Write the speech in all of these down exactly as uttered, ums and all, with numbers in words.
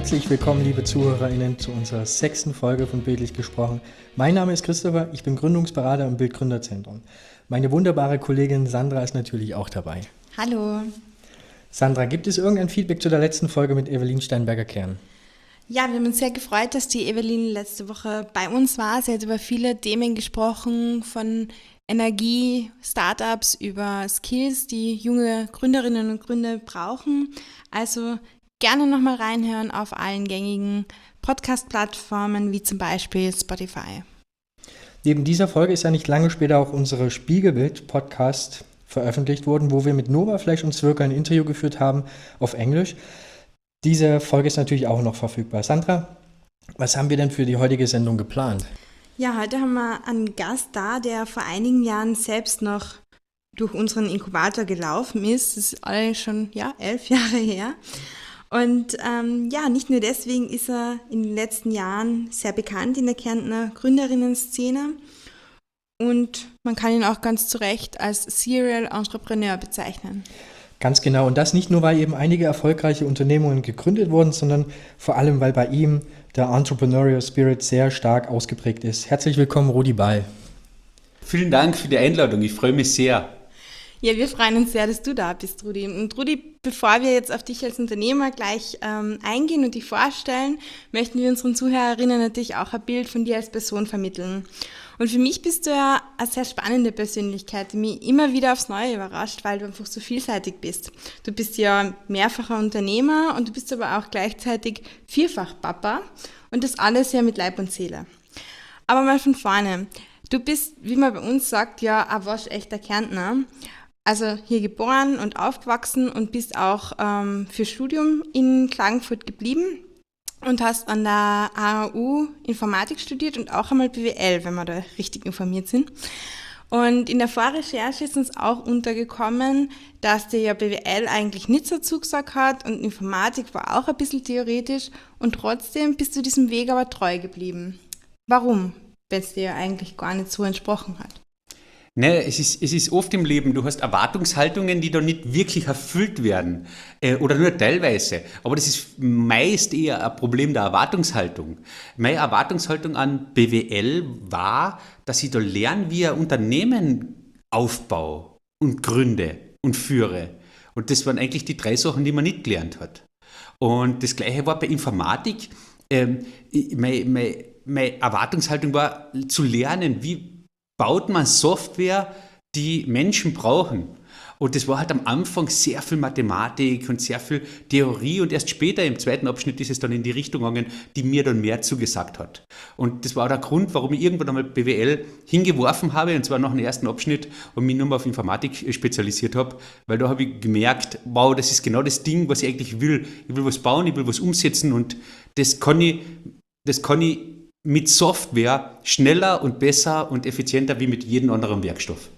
Herzlich willkommen, liebe ZuhörerInnen, zu unserer sechsten Folge von Bildlich gesprochen. Mein Name ist Christopher, ich bin Gründungsberater im Bildgründerzentrum. Meine wunderbare Kollegin Sandra ist natürlich auch dabei. Hallo. Sandra, gibt es irgendein Feedback zu der letzten Folge mit Evelyn Steinberger-Kern? Ja, wir haben uns sehr gefreut, dass die Evelyn letzte Woche bei uns war. Sie hat über viele Themen gesprochen, von Energie, Startups über Skills, die junge Gründerinnen und Gründer brauchen. Also gerne nochmal reinhören auf allen gängigen Podcast-Plattformen, wie zum Beispiel Spotify. Neben dieser Folge ist ja nicht lange später auch unsere Spiegelbild-Podcast veröffentlicht worden, wo wir mit Nova Flash und Zwirker ein Interview geführt haben auf Englisch. Diese Folge ist natürlich auch noch verfügbar. Sandra, was haben wir denn für die heutige Sendung geplant? Ja, heute haben wir einen Gast da, der vor einigen Jahren selbst noch durch unseren Inkubator gelaufen ist. Das ist alles schon ja, elf Jahre her. Und ähm, ja, nicht nur deswegen ist er in den letzten Jahren sehr bekannt in der Kärntner Gründerinnen-Szene. Und man kann ihn auch ganz zu Recht als Serial Entrepreneur bezeichnen. Ganz genau. Und das nicht nur, weil eben einige erfolgreiche Unternehmungen gegründet wurden, sondern vor allem, weil bei ihm der Entrepreneurial Spirit sehr stark ausgeprägt ist. Herzlich willkommen, Rudi Ball. Vielen Dank für die Einladung. Ich freue mich sehr. Ja, wir freuen uns sehr, dass du da bist, Rudi. Und Rudi, bevor wir jetzt auf dich als Unternehmer gleich ähm, eingehen und dich vorstellen, möchten wir unseren Zuhörerinnen natürlich auch ein Bild von dir als Person vermitteln. Und für mich bist du ja eine sehr spannende Persönlichkeit, die mich immer wieder aufs Neue überrascht, weil du einfach so vielseitig bist. Du bist ja mehrfacher Unternehmer und du bist aber auch gleichzeitig Vierfach-Papa und das alles ja mit Leib und Seele. Aber mal von vorne. Du bist, wie man bei uns sagt, ja ein waschechter Kärntner. Also hier geboren und aufgewachsen und bist auch ähm, für Studium in Klagenfurt geblieben. Und hast an der A H U Informatik studiert und auch einmal B W L, wenn wir da richtig informiert sind. Und in der Vorrecherche ist uns auch untergekommen, dass dir ja B W L eigentlich nicht so zugesagt hat und Informatik war auch ein bisschen theoretisch und trotzdem bist du diesem Weg aber treu geblieben. Warum, wenn es dir ja eigentlich gar nicht so entsprochen hat? Ne, es ist, es ist oft im Leben, du hast Erwartungshaltungen, die da nicht wirklich erfüllt werden äh, oder nur teilweise. Aber das ist meist eher ein Problem der Erwartungshaltung. Meine Erwartungshaltung an B W L war, dass ich da lerne, wie ich ein Unternehmen aufbaue und gründe und führe. Und das waren eigentlich die drei Sachen, die man nicht gelernt hat. Und das Gleiche war bei Informatik. Ähm, meine, meine, meine Erwartungshaltung war, zu lernen, wie baut man Software, die Menschen brauchen. Und das war halt am Anfang sehr viel Mathematik und sehr viel Theorie und erst später im zweiten Abschnitt ist es dann in die Richtung gegangen, die mir dann mehr zugesagt hat. Und das war auch der Grund, warum ich irgendwann einmal B W L hingeworfen habe, und zwar nach dem ersten Abschnitt und mich nur mal auf Informatik spezialisiert habe, weil da habe ich gemerkt, wow, das ist genau das Ding, was ich eigentlich will. Ich will was bauen, ich will was umsetzen und das kann ich, das kann ich mit Software schneller und besser und effizienter wie mit jedem anderen Werkstoff.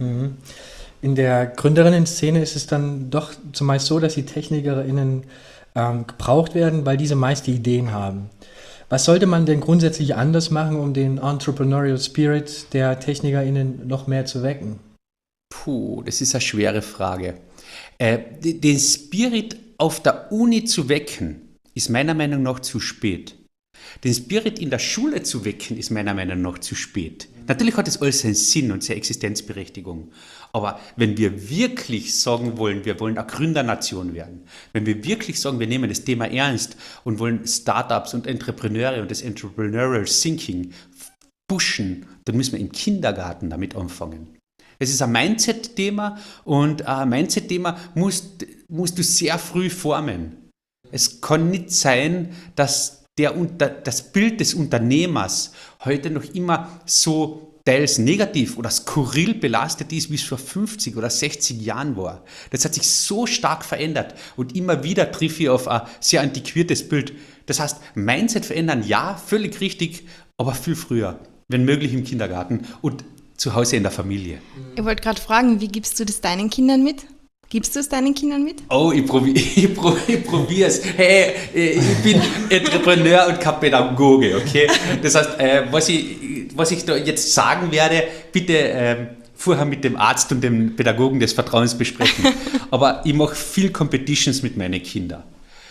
In der Gründerinnen-Szene ist es dann doch zumeist so, dass die TechnikerInnen ähm, gebraucht werden, weil diese meist die Ideen haben. Was sollte man denn grundsätzlich anders machen, um den Entrepreneurial Spirit der TechnikerInnen noch mehr zu wecken? Puh, das ist eine schwere Frage. Äh, den Spirit auf der Uni zu wecken, ist meiner Meinung nach zu spät. Den Spirit in der Schule zu wecken, ist meiner Meinung nach zu spät. Natürlich hat das alles seinen Sinn und seine Existenzberechtigung. Aber wenn wir wirklich sagen wollen, wir wollen eine Gründernation werden, wenn wir wirklich sagen, wir nehmen das Thema ernst und wollen Startups und Entrepreneure und das Entrepreneurial Thinking pushen, dann müssen wir im Kindergarten damit anfangen. Es ist ein Mindset-Thema und ein Mindset-Thema musst, musst du sehr früh formen. Es kann nicht sein, dass Der, das Bild des Unternehmers heute noch immer so teils negativ oder skurril belastet ist, wie es vor fünfzig oder sechzig Jahren war. Das hat sich so stark verändert und immer wieder treffe ich auf ein sehr antiquiertes Bild. Das heißt, Mindset verändern, ja, völlig richtig, aber viel früher, wenn möglich im Kindergarten und zu Hause in der Familie. Ich wollte gerade fragen, wie gibst du das deinen Kindern mit? Gibst du es deinen Kindern mit? Oh, ich probiere ich probier, ich probier's. Hey, ich bin Entrepreneur und kein Pädagoge, okay? Das heißt, äh, was, ich, was ich da jetzt sagen werde, bitte ähm, vorher mit dem Arzt und dem Pädagogen des Vertrauens besprechen. Aber ich mache viel Competitions mit meinen Kindern.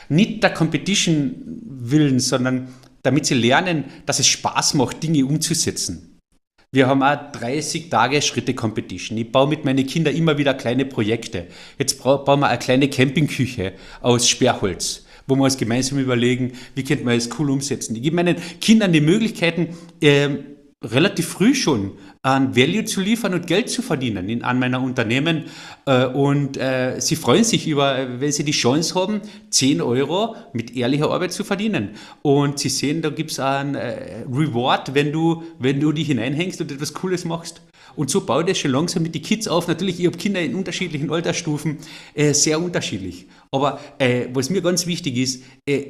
Nicht der Competition willen, sondern damit sie lernen, dass es Spaß macht, Dinge umzusetzen. Wir haben auch dreißig Tage Schritte-Competition. Ich baue mit meinen Kindern immer wieder kleine Projekte. Jetzt bauen wir eine kleine Campingküche aus Sperrholz, wo wir uns gemeinsam überlegen, wie könnte man das cool umsetzen. Ich gebe meinen Kindern die Möglichkeiten, äh, relativ früh schon an Value zu liefern und Geld zu verdienen in, an meiner Unternehmen. Äh, und äh, sie freuen sich über, wenn sie die Chance haben, zehn Euro mit ehrlicher Arbeit zu verdienen. Und sie sehen, da gibt es einen äh, Reward, wenn du, wenn du dich hineinhängst und etwas Cooles machst. Und so baue ich das schon langsam mit den Kids auf. Natürlich, ich habe Kinder in unterschiedlichen Altersstufen, äh, sehr unterschiedlich. Aber äh, was mir ganz wichtig ist, äh,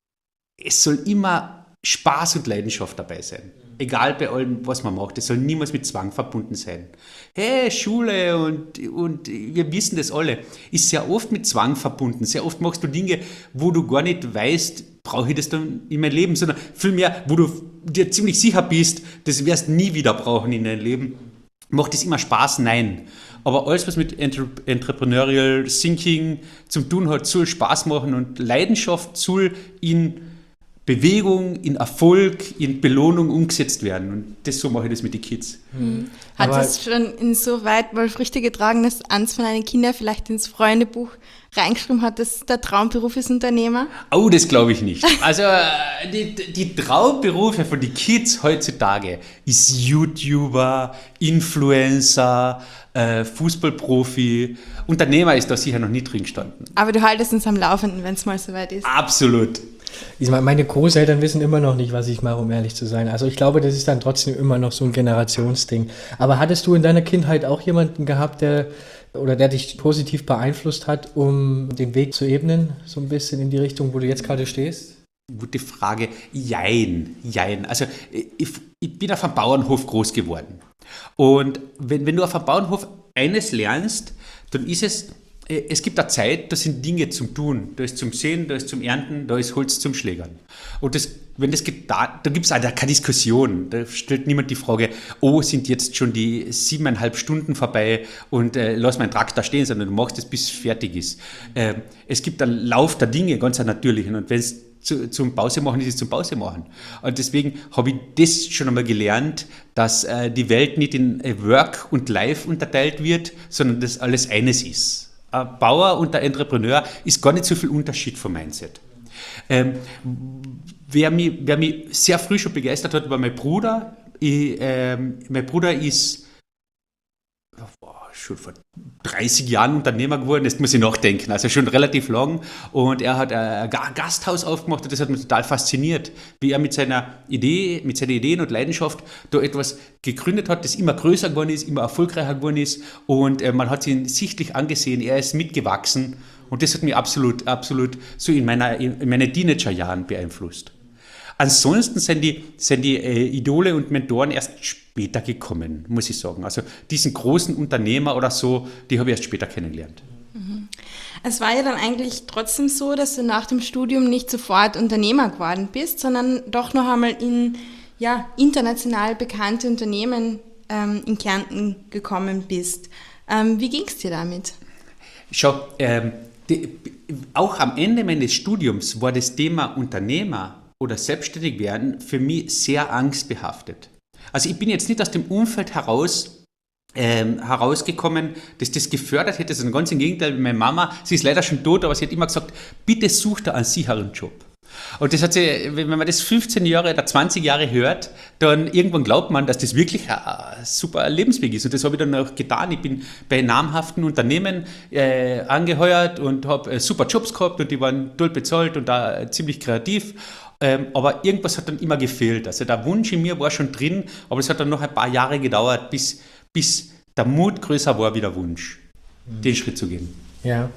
es soll immer Spaß und Leidenschaft dabei sein. Egal bei allem, was man macht. Es soll niemals mit Zwang verbunden sein. Hey, Schule und, und wir wissen das alle, ist sehr oft mit Zwang verbunden. Sehr oft machst du Dinge, wo du gar nicht weißt, brauche ich das dann in mein Leben, sondern vielmehr, wo du dir ziemlich sicher bist, das wirst du nie wieder brauchen in deinem Leben. Macht es immer Spaß? Nein. Aber alles, was mit Entre- Entrepreneurial Thinking zu tun hat, soll Spaß machen und Leidenschaft soll in Bewegung, in Erfolg, in Belohnung umgesetzt werden. Und das so mache ich das mit den Kids. Mhm. Hat Aber es schon insoweit wohl Früchte getragen, dass eins von deinen Kindern vielleicht ins Freundebuch reingeschrieben hat, dass der Traumberuf ist Unternehmer? Oh, das glaube ich nicht. Also die, die Traumberufe von den Kids heutzutage ist YouTuber, Influencer, äh, Fußballprofi. Unternehmer ist da sicher noch nie drin gestanden. Aber du haltest uns am Laufenden, wenn es mal soweit ist. Absolut. Ich meine, meine Großeltern wissen immer noch nicht, was ich mache, um ehrlich zu sein. Also ich glaube, das ist dann trotzdem immer noch so ein Generationsding. Aber hattest du in deiner Kindheit auch jemanden gehabt, der oder der dich positiv beeinflusst hat, um den Weg zu ebnen, so ein bisschen in die Richtung, wo du jetzt gerade stehst? Gute Frage. Jein, jein. Also ich, ich bin auf einem Bauernhof groß geworden. Und wenn, wenn du auf einem Bauernhof eines lernst, dann ist es, es gibt eine Zeit, da sind Dinge zum Tun. Da ist zum Sehen, da ist zum Ernten, da ist Holz zum Schlägern. Und das, wenn das geht, da, da gibt es keine Diskussion. Da stellt niemand die Frage, oh, sind jetzt schon die siebeneinhalb Stunden vorbei und äh, lass meinen Traktor stehen, sondern du machst es, bis es fertig ist. Äh, es gibt einen Lauf der Dinge, ganz einen natürlichen. Und wenn es zu, zum Pause machen ist, es zum Pause machen. Und deswegen habe ich das schon einmal gelernt, dass äh, die Welt nicht in äh, Work und Life unterteilt wird, sondern dass alles eines ist. Ein Bauer und der Entrepreneur ist gar nicht so viel Unterschied vom Mindset. Ähm, wer, mich, wer mich sehr früh schon begeistert hat, war mein Bruder. Ich, ähm, mein Bruder ist oh, schon vor dreißig Jahren Unternehmer geworden, das muss ich nachdenken, also schon relativ lang. Und er hat ein Gasthaus aufgemacht und das hat mich total fasziniert, wie er mit seiner Idee, mit seinen Ideen und Leidenschaft da etwas gegründet hat, das immer größer geworden ist, immer erfolgreicher geworden ist und äh, man hat ihn sichtlich angesehen, er ist mitgewachsen und das hat mich absolut, absolut so in, meiner, in meinen Teenagerjahren beeinflusst. Ansonsten sind die, sind die äh, Idole und Mentoren erst später gekommen, muss ich sagen. Also diesen großen Unternehmer oder so, die habe ich erst später kennengelernt. Mhm. Es war ja dann eigentlich trotzdem so, dass du nach dem Studium nicht sofort Unternehmer geworden bist, sondern doch noch einmal in ja, international bekannte Unternehmen ähm, in Kärnten gekommen bist. Ähm, wie ging es dir damit? Schau, ähm, die, auch am Ende meines Studiums war das Thema Unternehmer oder selbstständig werden für mich sehr angstbehaftet. Also ich bin jetzt nicht aus dem Umfeld heraus ähm, herausgekommen, dass das gefördert hätte, sondern ganz im Gegenteil, meine Mama, sie ist leider schon tot, aber sie hat immer gesagt, bitte such da einen sicheren Job. Und das hat sie, wenn man das fünfzehn Jahre oder zwanzig Jahre hört, dann irgendwann glaubt man, dass das wirklich ein super Lebensweg ist. Und das habe ich dann auch getan. Ich bin bei namhaften Unternehmen äh, angeheuert und habe äh, super Jobs gehabt und die waren toll bezahlt und da äh, ziemlich kreativ. Ähm, aber irgendwas hat dann immer gefehlt. Also der Wunsch in mir war schon drin, aber es hat dann noch ein paar Jahre gedauert, bis, bis der Mut größer war wie der Wunsch, mhm. den Schritt zu gehen. Ja.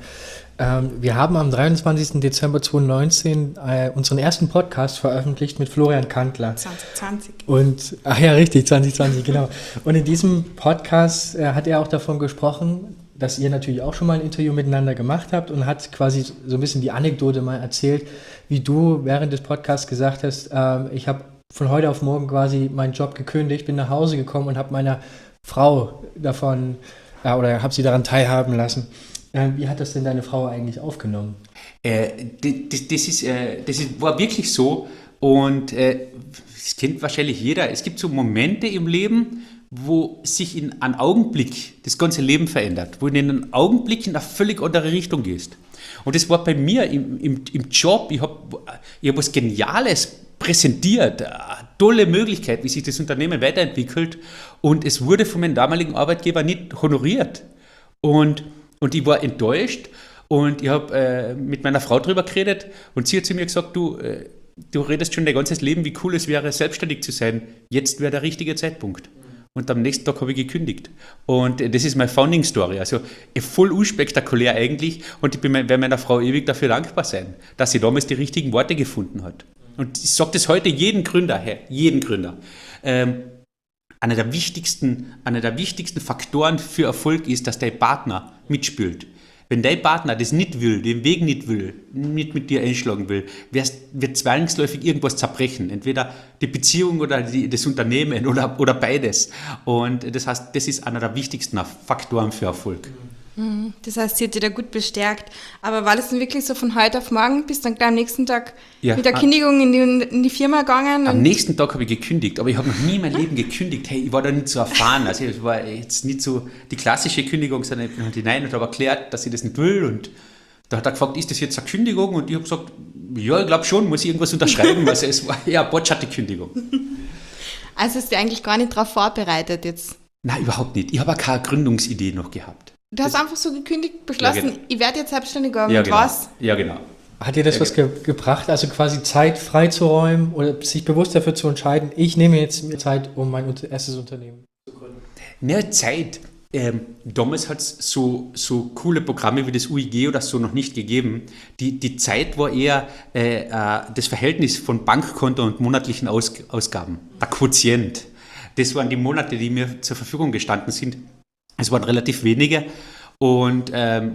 Wir haben am dreiundzwanzigsten Dezember zweitausendneunzehn äh, unseren ersten Podcast veröffentlicht mit Florian Kantler. zwanzig zwanzig. Und, ach ja, richtig, zwanzig zwanzig, genau. Und in diesem Podcast äh, hat er auch davon gesprochen, dass ihr natürlich auch schon mal ein Interview miteinander gemacht habt und hat quasi so ein bisschen die Anekdote mal erzählt, wie du während des Podcasts gesagt hast, äh, ich habe von heute auf morgen quasi meinen Job gekündigt, bin nach Hause gekommen und habe meiner Frau davon, äh, oder habe sie daran teilhaben lassen. Wie hat das denn deine Frau eigentlich aufgenommen? Äh, das, das, ist, äh, das ist, war wirklich so und äh, das kennt wahrscheinlich jeder. Es gibt so Momente im Leben, wo sich in einem Augenblick das ganze Leben verändert, wo du in einem Augenblick in eine völlig andere Richtung gehst. Und das war bei mir im, im, im Job. Ich habe ich hab was Geniales präsentiert, eine tolle Möglichkeit, wie sich das Unternehmen weiterentwickelt. Und es wurde von meinem damaligen Arbeitgeber nicht honoriert. Und, und ich war enttäuscht. Und ich habe äh, mit meiner Frau drüber geredet und sie hat zu mir gesagt, du, äh, du redest schon dein ganzes Leben, wie cool es wäre, selbstständig zu sein. Jetzt wäre der richtige Zeitpunkt. Und am nächsten Tag habe ich gekündigt. Und äh, das ist meine Founding Story. Also äh, voll unspektakulär eigentlich. Und ich bin, werde meiner Frau ewig dafür dankbar sein, dass sie damals die richtigen Worte gefunden hat. Und ich sage das heute jedem Gründer, hey, jeden Gründer. Ähm, einer der wichtigsten, einer der wichtigsten Faktoren für Erfolg ist, dass dein Partner mitspielt. Wenn dein Partner das nicht will, den Weg nicht will, nicht mit dir einschlagen will, wird zwangsläufig irgendwas zerbrechen. Entweder die Beziehung oder die, das Unternehmen oder, oder beides. Und das heißt, das ist einer der wichtigsten Faktoren für Erfolg. Das heißt, sie hat dich da gut bestärkt. Aber war das denn wirklich so von heute auf morgen, bis dann gleich am nächsten Tag ja, mit der Kündigung in die, in die Firma gegangen? Am nächsten Tag habe ich gekündigt, aber ich habe noch nie mein Leben gekündigt. Hey, ich war da nicht so erfahren. Also es war jetzt nicht so die klassische Kündigung, sondern ich bin halt hinein und habe erklärt, dass ich das nicht will. Und da hat er gefragt, ist das jetzt eine Kündigung? Und ich habe gesagt, ja, ich glaube schon, muss ich irgendwas unterschreiben. Also es war eher eine botscherte Kündigung. Also hast du eigentlich gar nicht darauf vorbereitet jetzt? Nein, überhaupt nicht. Ich habe auch keine Gründungsidee noch gehabt. Du hast das einfach so gekündigt, beschlossen, ja, genau. Ich werde jetzt selbstständig, aber ja, mit genau. was? Ja, genau. Hat dir das ja, was ge- gebracht, also quasi Zeit freizuräumen oder sich bewusst dafür zu entscheiden, ich nehme jetzt mir Zeit, um mein erstes Unternehmen zu gründen? Ne, Zeit. Ähm, damals hat es so, so coole Programme wie das U I G oder so noch nicht gegeben. Die, die Zeit war eher äh, äh, das Verhältnis von Bankkonto und monatlichen Aus- Ausgaben. Der Quotient. Das waren die Monate, die mir zur Verfügung gestanden sind. Es waren relativ wenige und ähm,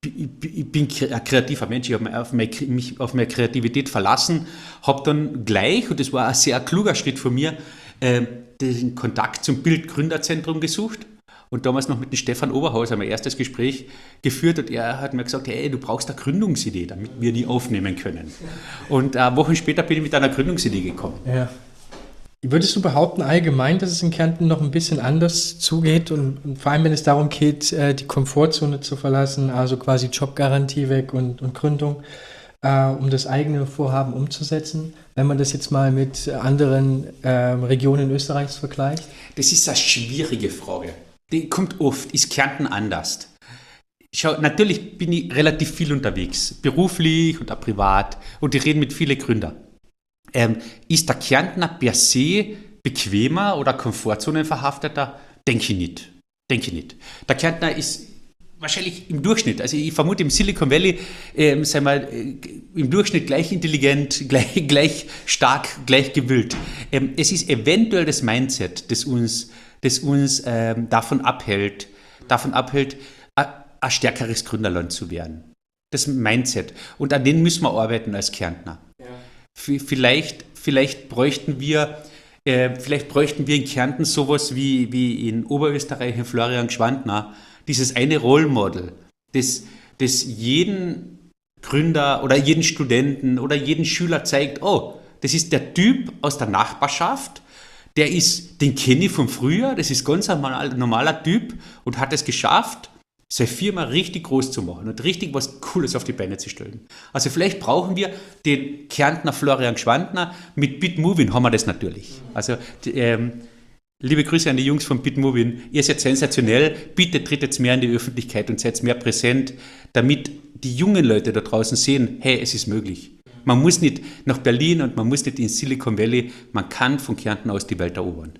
ich bin ein kreativer Mensch, ich habe mich auf meine Kreativität verlassen, habe dann gleich, und das war ein sehr kluger Schritt von mir, äh, den Kontakt zum Bildgründerzentrum gesucht und damals noch mit dem Stefan Oberhaus mein erstes Gespräch geführt und er hat mir gesagt, hey, du brauchst eine Gründungsidee, damit wir die aufnehmen können. Und äh, Wochen später bin ich mit einer Gründungsidee gekommen. Ja. Würdest du behaupten allgemein, dass es in Kärnten noch ein bisschen anders zugeht und, und vor allem, wenn es darum geht, die Komfortzone zu verlassen, also quasi Jobgarantie weg und, und Gründung, äh, um das eigene Vorhaben umzusetzen, wenn man das jetzt mal mit anderen äh, Regionen Österreichs vergleicht? Das ist eine schwierige Frage. Die kommt oft. Ist Kärnten anders? Schau, natürlich bin ich relativ viel unterwegs, beruflich und auch privat und ich rede mit vielen Gründern. Ähm, ist der Kärntner per se bequemer oder komfortzonenverhafteter? Denke ich nicht. Denke ich nicht. Der Kärntner ist wahrscheinlich im Durchschnitt, also ich vermute im Silicon Valley, ähm, sagen wir, äh, im Durchschnitt gleich intelligent, gleich, gleich stark, gleich gewillt. Ähm, es ist eventuell das Mindset, das uns, das uns ähm, davon abhält, davon abhält, ein stärkeres Gründerland zu werden. Das Mindset. Und an dem müssen wir arbeiten als Kärntner. Ja. Vielleicht, vielleicht bräuchten wir, äh, vielleicht bräuchten wir in Kärnten sowas wie, wie in Oberösterreich, in Florian Gschwandner, dieses eine Role Model, das, das jeden Gründer oder jeden Studenten oder jeden Schüler zeigt, oh, das ist der Typ aus der Nachbarschaft, der ist, den kenne ich von früher, das ist ganz ein normaler Typ und hat es geschafft, seine Firma richtig groß zu machen und richtig was Cooles auf die Beine zu stellen. Also vielleicht brauchen wir den Kärntner Florian Gschwandner, mit Bitmovin haben wir das natürlich. Also ähm, liebe Grüße an die Jungs von Bitmovin, ihr seid sensationell, bitte tritt jetzt mehr in die Öffentlichkeit und seid mehr präsent, damit die jungen Leute da draußen sehen, hey, es ist möglich. Man muss nicht nach Berlin und man muss nicht ins Silicon Valley, man kann von Kärnten aus die Welt erobern.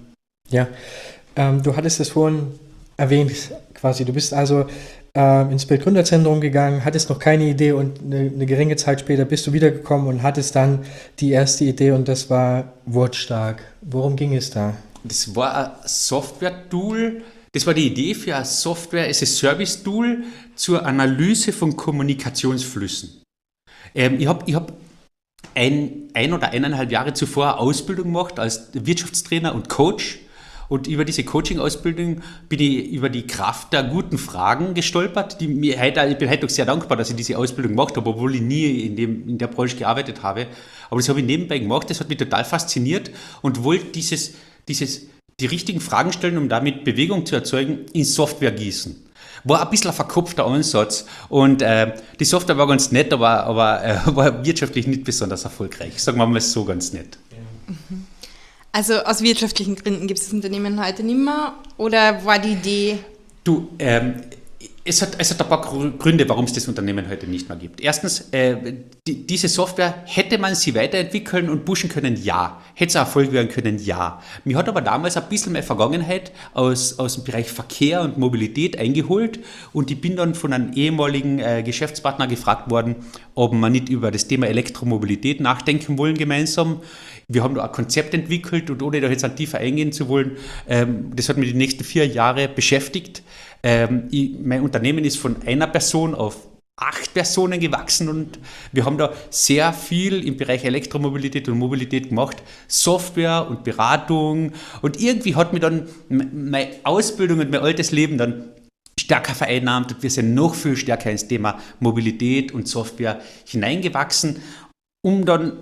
Ja, ähm, du hattest es vorhin erwähnt, quasi. Du bist also äh, ins Bildgründerzentrum gegangen, hattest noch keine Idee und eine, eine geringe Zeit später bist du wiedergekommen und hattest dann die erste Idee und das war Wortstark. Worum ging es da? Das war ein Software-Tool, das war die Idee für ein Software-as-a-Service-Tool zur Analyse von Kommunikationsflüssen. Ähm, ich habe ich hab ein, ein oder eineinhalb Jahre zuvor eine Ausbildung gemacht als Wirtschaftstrainer und Coach. Und über diese Coaching-Ausbildung bin ich über die Kraft der guten Fragen gestolpert. Die mir heute, ich bin heute auch sehr dankbar, dass ich diese Ausbildung gemacht habe, obwohl ich nie in, dem, in der Branche gearbeitet habe. Aber das habe ich nebenbei gemacht, das hat mich total fasziniert und wollte dieses, dieses, die richtigen Fragen stellen, um damit Bewegung zu erzeugen, in Software gießen. War ein bisschen ein verkopfter Ansatz und äh, die Software war ganz nett, aber, aber äh, war wirtschaftlich nicht besonders erfolgreich. Sagen wir mal so ganz nett. Mhm. Also aus wirtschaftlichen Gründen gibt es das Unternehmen heute nicht mehr oder war die Idee? Du, ähm, es hat, es hat ein paar Gründe, warum es das Unternehmen heute nicht mehr gibt. Erstens, äh, die, diese Software, hätte man sie weiterentwickeln und pushen können? Ja. Hätte es ein Erfolg werden können? Ja. Mir hat aber damals ein bisschen mehr Vergangenheit aus, aus dem Bereich Verkehr und Mobilität eingeholt und ich bin dann von einem ehemaligen äh, Geschäftspartner gefragt worden, ob wir nicht über das Thema Elektromobilität nachdenken wollen gemeinsam. Wir haben da ein Konzept entwickelt und ohne da jetzt an tiefer eingehen zu wollen, ähm, das hat mich die nächsten vier Jahre beschäftigt. Ähm, ich, mein Unternehmen ist von einer Person auf acht Personen gewachsen und wir haben da sehr viel im Bereich Elektromobilität und Mobilität gemacht, Software und Beratung und irgendwie hat mich dann meine Ausbildung und mein altes Leben dann stärker vereinnahmt und wir sind noch viel stärker ins Thema Mobilität und Software hineingewachsen, um dann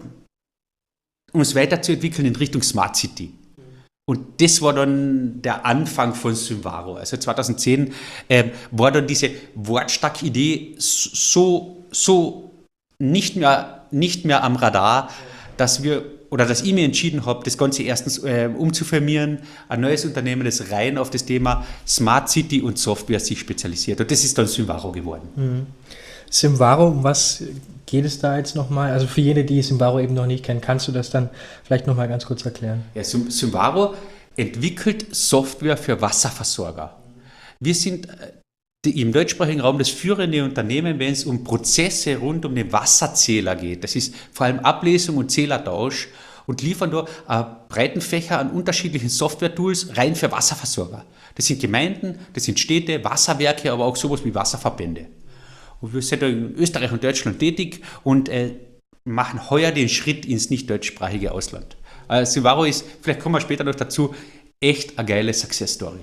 um es weiterzuentwickeln in Richtung Smart City. Und das war dann der Anfang von Symvaro. Also zweitausendzehn äh, war dann diese wortstarke Idee so, so nicht mehr, nicht mehr am Radar, dass wir oder dass ich mir entschieden habe, das Ganze erstens äh, umzufirmieren, ein neues Unternehmen, das rein auf das Thema Smart City und Software sich spezialisiert. Und das ist dann Symvaro geworden. Mhm. Symvaro, um was geht es da jetzt nochmal? Also für jene, die Symvaro eben noch nicht kennen, kannst du das dann vielleicht nochmal ganz kurz erklären? Ja, Symvaro entwickelt Software für Wasserversorger. Wir sind die, im deutschsprachigen Raum das führende Unternehmen, wenn es um Prozesse rund um den Wasserzähler geht. Das ist vor allem Ablesung und Zählertausch und liefern da einen breiten Fächer an unterschiedlichen Software-Tools rein für Wasserversorger. Das sind Gemeinden, das sind Städte, Wasserwerke, aber auch sowas wie Wasserverbände. Und wir sind in Österreich und Deutschland tätig und äh, machen heuer den Schritt ins nicht deutschsprachige Ausland. Also Symvaro ist, vielleicht kommen wir später noch dazu, echt eine geile Success-Story.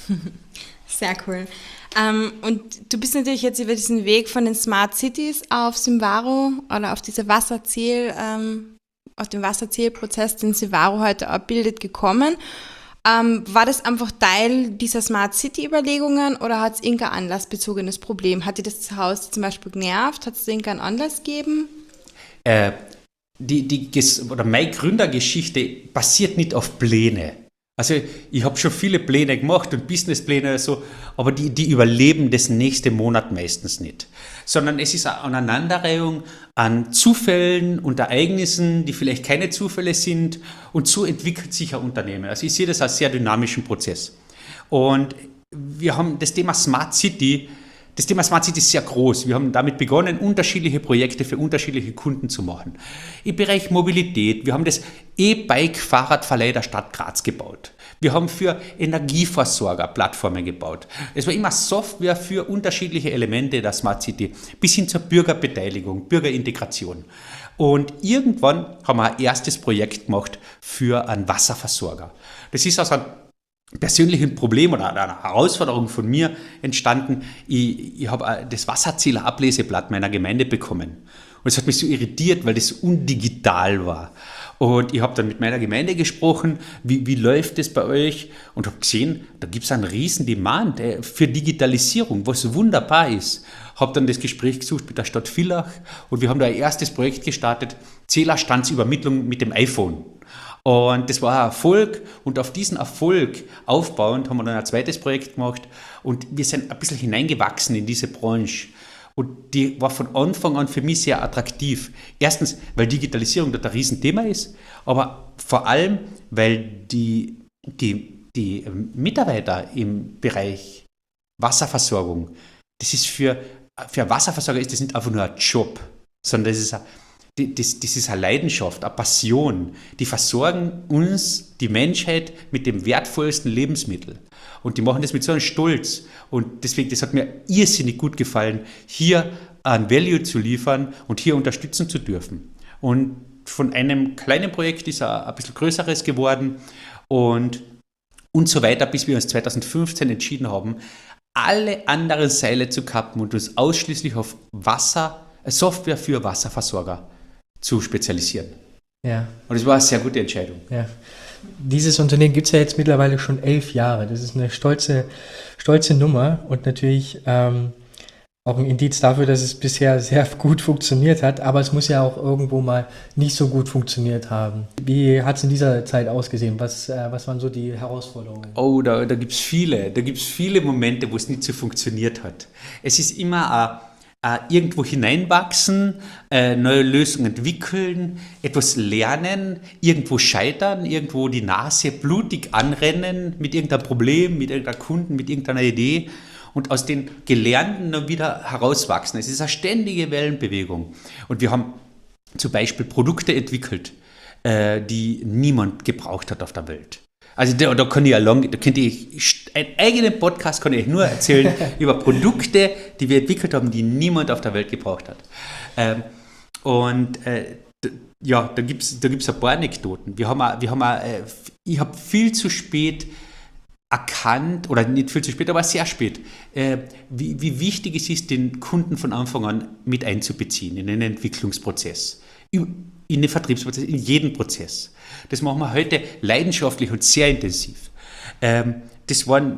Sehr cool. Ähm, und du bist natürlich jetzt über diesen Weg von den Smart Cities auf Symvaro oder auf diese Wasserzähl, ähm, auf den Wasserzählprozess, den Symvaro heute abbildet, gekommen. Ähm, war das einfach Teil dieser Smart City-Überlegungen oder hat es irgendein anlassbezogenes Problem? Hat dir das zu Hause zum Beispiel genervt? Hat es irgendeinen Anlass gegeben? Äh, die, die, oder meine Gründergeschichte basiert nicht auf Pläne. Also ich habe schon viele Pläne gemacht und Businesspläne oder so, aber die, die überleben das nächste Monat meistens nicht. Sondern es ist eine Aneinanderreihung an Zufällen und Ereignissen, die vielleicht keine Zufälle sind und so entwickelt sich ein Unternehmen. Also ich sehe das als sehr dynamischen Prozess. Und wir haben das Thema Smart City, das Thema Smart City ist sehr groß. Wir haben damit begonnen, unterschiedliche Projekte für unterschiedliche Kunden zu machen. Im Bereich Mobilität, wir haben das E-Bike-Fahrradverleih der Stadt Graz gebaut. Wir haben für Energieversorger Plattformen gebaut. Es war immer Software für unterschiedliche Elemente der Smart City, bis hin zur Bürgerbeteiligung, Bürgerintegration. Und irgendwann haben wir ein erstes Projekt gemacht für einen Wasserversorger. Das ist aus einem persönlichen Problem oder einer Herausforderung von mir entstanden. Ich, ich habe das Wasserzählerableseblatt meiner Gemeinde bekommen. Und es hat mich so irritiert, weil das undigital war. Und ich habe dann mit meiner Gemeinde gesprochen, wie, wie läuft das bei euch? Und habe gesehen, da gibt es einen riesen Demand für Digitalisierung, was wunderbar ist. Habe dann das Gespräch gesucht mit der Stadt Villach und wir haben da ein erstes Projekt gestartet, Zählerstandsübermittlung mit dem iPhone. Und das war ein Erfolg und auf diesen Erfolg aufbauend haben wir dann ein zweites Projekt gemacht und wir sind ein bisschen hineingewachsen in diese Branche. Und die war von Anfang an für mich sehr attraktiv. Erstens, weil Digitalisierung dort ein Riesenthema ist, aber vor allem, weil die, die, die Mitarbeiter im Bereich Wasserversorgung, das ist für, für Wasserversorger ist das nicht einfach nur ein Job, sondern das ist eine Das, das ist eine Leidenschaft, eine Passion. Die versorgen uns, die Menschheit, mit dem wertvollsten Lebensmittel. Und die machen das mit so einem Stolz. Und deswegen, das hat mir irrsinnig gut gefallen, hier ein Value zu liefern und hier unterstützen zu dürfen. Und von einem kleinen Projekt ist ein, ein bisschen größeres geworden. Und und so weiter, bis wir uns zwanzig fünfzehn entschieden haben, alle anderen Seile zu kappen und uns ausschließlich auf Wasser, Software für Wasserversorger zu spezialisieren. Ja. Und es war eine sehr gute Entscheidung. Ja. Dieses Unternehmen gibt es ja jetzt mittlerweile schon elf Jahre. Das ist eine stolze, stolze Nummer und natürlich ähm, auch ein Indiz dafür, dass es bisher sehr gut funktioniert hat. Aber es muss ja auch irgendwo mal nicht so gut funktioniert haben. Wie hat es in dieser Zeit ausgesehen? Was, äh, was waren so die Herausforderungen? Oh, da, da gibt es viele. Da gibt es viele Momente, wo es nicht so funktioniert hat. Es ist immer ein Uh, irgendwo hineinwachsen, uh, neue Lösungen entwickeln, etwas lernen, irgendwo scheitern, irgendwo die Nase blutig anrennen mit irgendeinem Problem, mit irgendeinem Kunden, mit irgendeiner Idee und aus den Gelernten dann wieder herauswachsen. Es ist eine ständige Wellenbewegung. Und wir haben zum Beispiel Produkte entwickelt, uh, die niemand gebraucht hat auf der Welt. Also da, da kann ich ja lang, da könnte ich einen eigenen Podcast kann ich nur erzählen über Produkte, die wir entwickelt haben, die niemand auf der Welt gebraucht hat. Ähm, und äh, d- ja, da gibt es da gibt's ein paar Anekdoten. Wir haben, auch, wir haben auch, äh, ich habe viel zu spät erkannt, oder nicht viel zu spät, aber sehr spät, äh, wie, wie wichtig es ist, den Kunden von Anfang an mit einzubeziehen in den Entwicklungsprozess, in den Vertriebsprozess, in jeden Prozess. Das machen wir heute leidenschaftlich und sehr intensiv. Ähm, das waren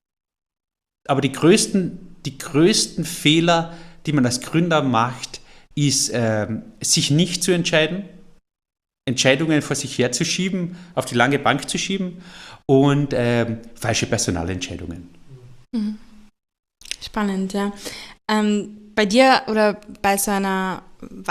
aber die größten, die größten Fehler, die man als Gründer macht, ist, ähm, sich nicht zu entscheiden, Entscheidungen vor sich herzuschieben, auf die lange Bank zu schieben und ähm, falsche Personalentscheidungen. Mhm. Spannend, ja. Ähm, bei dir oder bei so einer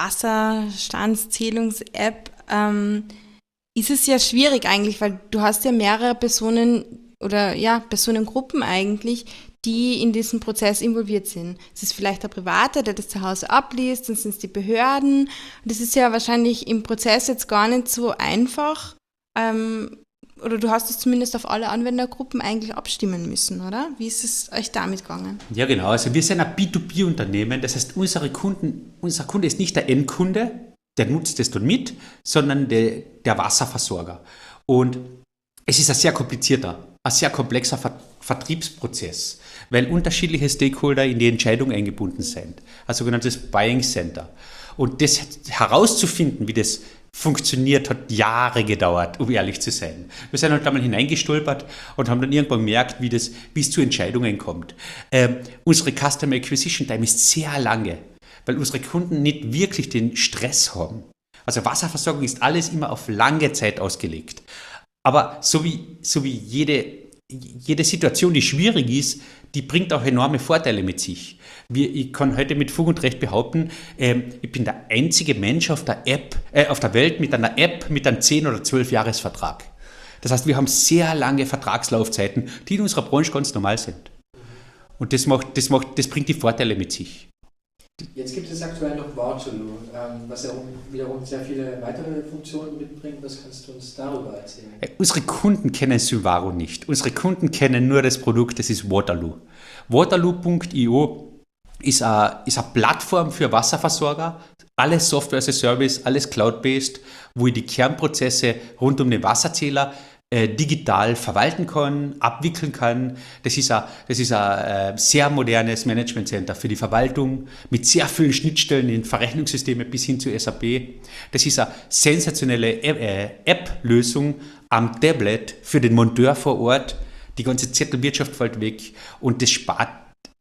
Wasserstandszählungs-App ähm, ist es ja schwierig eigentlich, weil du hast ja mehrere Personen oder ja, Personengruppen eigentlich, die in diesem Prozess involviert sind. Es ist vielleicht der Private, der das zu Hause abliest, dann sind es die Behörden. Und das ist ja wahrscheinlich im Prozess jetzt gar nicht so einfach. Ähm, oder du hast es zumindest auf alle Anwendergruppen eigentlich abstimmen müssen, oder? Wie ist es euch damit gegangen? Ja, genau. Also wir sind ein B zwei B Unternehmen. Das heißt, unsere Kunden, unser Kunde ist nicht der Endkunde, der nutzt es dann mit, sondern der, der Wasserversorger. Und es ist ein sehr komplizierter, ein sehr komplexer Ver- Vertriebsprozess, weil unterschiedliche Stakeholder in die Entscheidung eingebunden sind. Ein sogenanntes Buying Center. Und das herauszufinden, wie das funktioniert, hat Jahre gedauert, um ehrlich zu sein. Wir sind halt einmal hineingestolpert und haben dann irgendwann gemerkt, wie, das, wie es zu Entscheidungen kommt. Ähm, unsere Customer Acquisition Time ist sehr lange, weil unsere Kunden nicht wirklich den Stress haben. Also Wasserversorgung ist alles immer auf lange Zeit ausgelegt. Aber so wie, so wie jede, jede Situation, die schwierig ist, die bringt auch enorme Vorteile mit sich. Wir, ich kann heute mit Fug und Recht behaupten, ähm, ich bin der einzige Mensch auf der App, äh, auf der Welt mit einer App mit einem zehn- oder zwölf-Jahres-Vertrag. Das heißt, wir haben sehr lange Vertragslaufzeiten, die in unserer Branche ganz normal sind. Und das, macht, das, macht, das bringt die Vorteile mit sich. Jetzt gibt es aktuell noch Waterloo, ähm, was ja wiederum sehr viele weitere Funktionen mitbringt. Was kannst du uns darüber erzählen? Unsere Kunden kennen Symvaro nicht. Unsere Kunden kennen nur das Produkt, das ist Waterloo. Waterloo Punkt io ist eine, ist eine Plattform für Wasserversorger. Alles Software as a Service, alles Cloud-based, wo ich die Kernprozesse rund um den Wasserzähler äh, digital verwalten kann, abwickeln kann. Das ist ein, das ist ein äh, sehr modernes Management Center für die Verwaltung mit sehr vielen Schnittstellen in Verrechnungssysteme bis hin zu S A P. Das ist eine sensationelle äh, App-Lösung am Tablet für den Monteur vor Ort. Die ganze Zettelwirtschaft fällt weg und das spart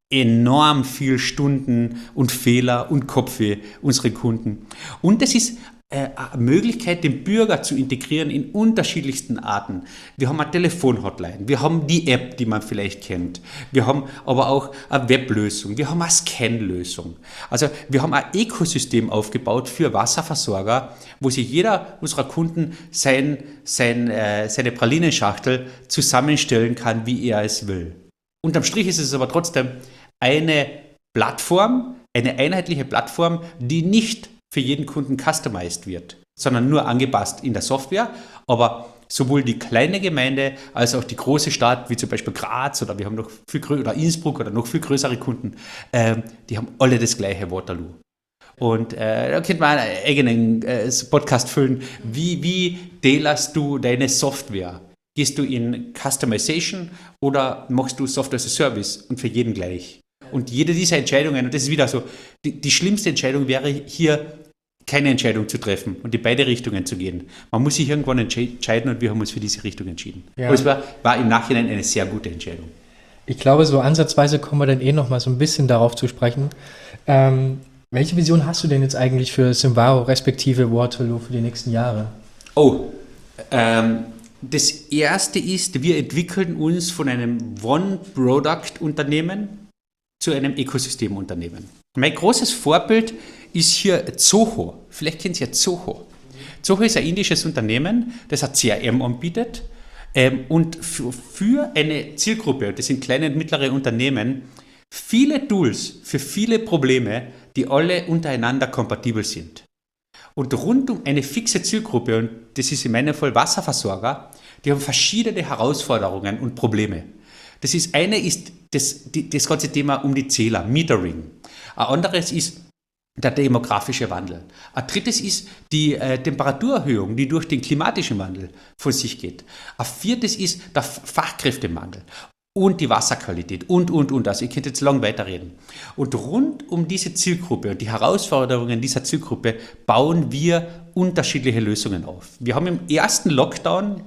enorm viel Stunden und Fehler und Kopfweh unsere Kunden. Und das ist äh, eine Möglichkeit, den Bürger zu integrieren in unterschiedlichsten Arten. Wir haben eine Telefon-Hotline, wir haben die App, die man vielleicht kennt, wir haben aber auch eine Weblösung, wir haben eine Scan-Lösung. Also wir haben ein Ökosystem aufgebaut für Wasserversorger, wo sich jeder unserer Kunden sein, sein, äh, seine Pralinenschachtel zusammenstellen kann, wie er es will. Unterm Strich ist es aber trotzdem eine Plattform, eine einheitliche Plattform, die nicht für jeden Kunden customized wird, sondern nur angepasst in der Software. Aber sowohl die kleine Gemeinde als auch die große Stadt, wie zum Beispiel Graz oder wir haben noch viel grö- oder Innsbruck oder noch viel größere Kunden, äh, die haben alle das gleiche Waterloo. Und äh, da könnte man einen eigenen äh, Podcast füllen. Wie, wie tailerst du deine Software Gehst du in Customization oder machst du Software as a Service und für jeden gleich? Und jede dieser Entscheidungen, und das ist wieder so, die, die schlimmste Entscheidung wäre hier, keine Entscheidung zu treffen und in beide Richtungen zu gehen. Man muss sich irgendwann entscheiden und wir haben uns für diese Richtung entschieden. Ja. Aber es war, war im Nachhinein eine sehr gute Entscheidung. Ich glaube, so ansatzweise kommen wir dann eh noch mal so ein bisschen darauf zu sprechen. Ähm, welche Vision hast du denn jetzt eigentlich für Symvaro respektive Waterloo für die nächsten Jahre? Oh, ähm, das erste ist, wir entwickeln uns von einem One-Product-Unternehmen zu einem Ökosystemunternehmen. Mein großes Vorbild ist hier Zoho. Vielleicht kennt ihr ja Zoho. Zoho ist ein indisches Unternehmen, das ein C R M anbietet ähm, und für, für eine Zielgruppe, das sind kleine und mittlere Unternehmen, viele Tools für viele Probleme, die alle untereinander kompatibel sind. Und rund um eine fixe Zielgruppe, und das ist in meinem Fall Wasserversorger, die haben verschiedene Herausforderungen und Probleme. Das ist eine ist das, die, das ganze Thema um die Zähler, Metering. Ein anderes ist der demografische Wandel. Ein drittes ist die äh, Temperaturerhöhung, die durch den klimatischen Wandel von sich geht. Ein viertes ist der Fachkräftemangel und die Wasserqualität und, und, und. Also ich könnte jetzt lang weiterreden. Und rund um diese Zielgruppe und die Herausforderungen dieser Zielgruppe bauen wir unterschiedliche Lösungen auf. Wir haben im ersten Lockdown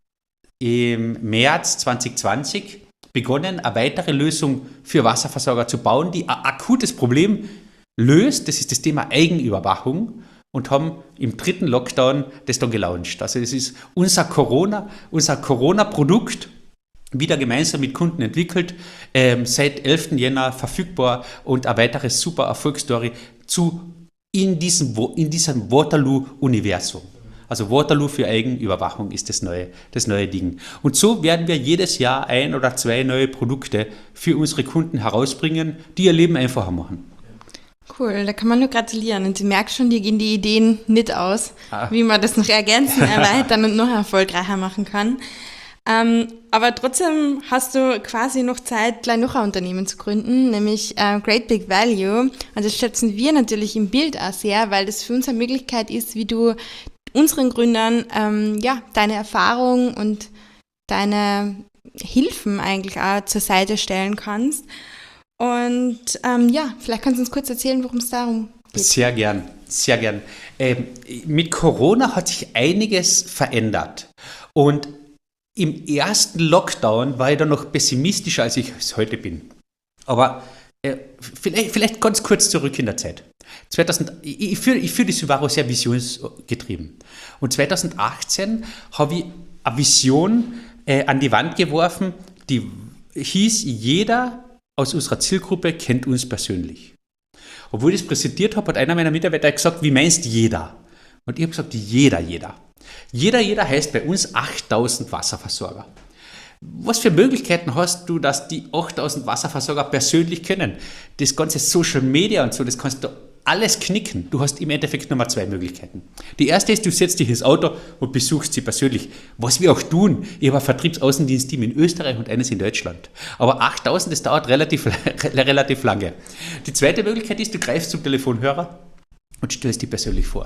im März zwanzig zwanzig begonnen, eine weitere Lösung für Wasserversorger zu bauen, die ein akutes Problem löst. Das ist das Thema Eigenüberwachung und haben im dritten Lockdown das dann gelauncht. Also das ist unser Corona, unser Corona-Produkt, wieder gemeinsam mit Kunden entwickelt, ähm, seit elften Jänner verfügbar und eine weitere super Erfolgsstory zu in diesem, in diesem Waterloo-Universum. Also Waterloo für Eigenüberwachung ist das neue, das neue Ding. Und so werden wir jedes Jahr ein oder zwei neue Produkte für unsere Kunden herausbringen, die ihr Leben einfacher machen. Cool, da kann man nur gratulieren. Und du merkst schon, dir gehen die Ideen nicht aus, ah. wie man das noch ergänzen, erweitern und noch erfolgreicher machen kann. Ähm, aber trotzdem hast du quasi noch Zeit, gleich noch ein Unternehmen zu gründen, nämlich äh, Great Big Value. Und das schätzen wir natürlich im Bild auch sehr, weil das für uns eine Möglichkeit ist, wie du unseren Gründern ähm, ja, deine Erfahrung und deine Hilfen eigentlich auch zur Seite stellen kannst. Und ähm, ja, vielleicht kannst du uns kurz erzählen, worum es darum geht. Sehr gern, sehr gern. Ähm, mit Corona hat sich einiges verändert. Und im ersten Lockdown war ich dann noch pessimistischer, als ich es heute bin. Aber äh, vielleicht, vielleicht ganz kurz zurück in der Zeit. zweitausend, ich, ich führe ich führ die Symvaro sehr visionsgetrieben. Und zwanzig achtzehn habe ich eine Vision äh, an die Wand geworfen, die hieß, jeder aus unserer Zielgruppe kennt uns persönlich. Obwohl ich das präsentiert habe, hat einer meiner Mitarbeiter gesagt, wie meinst jeder? Und ich habe gesagt, jeder, jeder. Jeder, jeder heißt bei uns achttausend Wasserversorger. Was für Möglichkeiten hast du, dass die achttausend Wasserversorger persönlich kennen? Das ganze Social Media und so, das kannst du alles knicken. Du hast im Endeffekt nur mal zwei Möglichkeiten. Die erste ist, du setzt dich ins Auto und besuchst sie persönlich. Was wir auch tun. Ich habe ein Vertriebsaußendienstteam in Österreich und eines in Deutschland. Aber achttausend, das dauert relativ, relativ lange. Die zweite Möglichkeit ist, du greifst zum Telefonhörer und stellst die persönlich vor.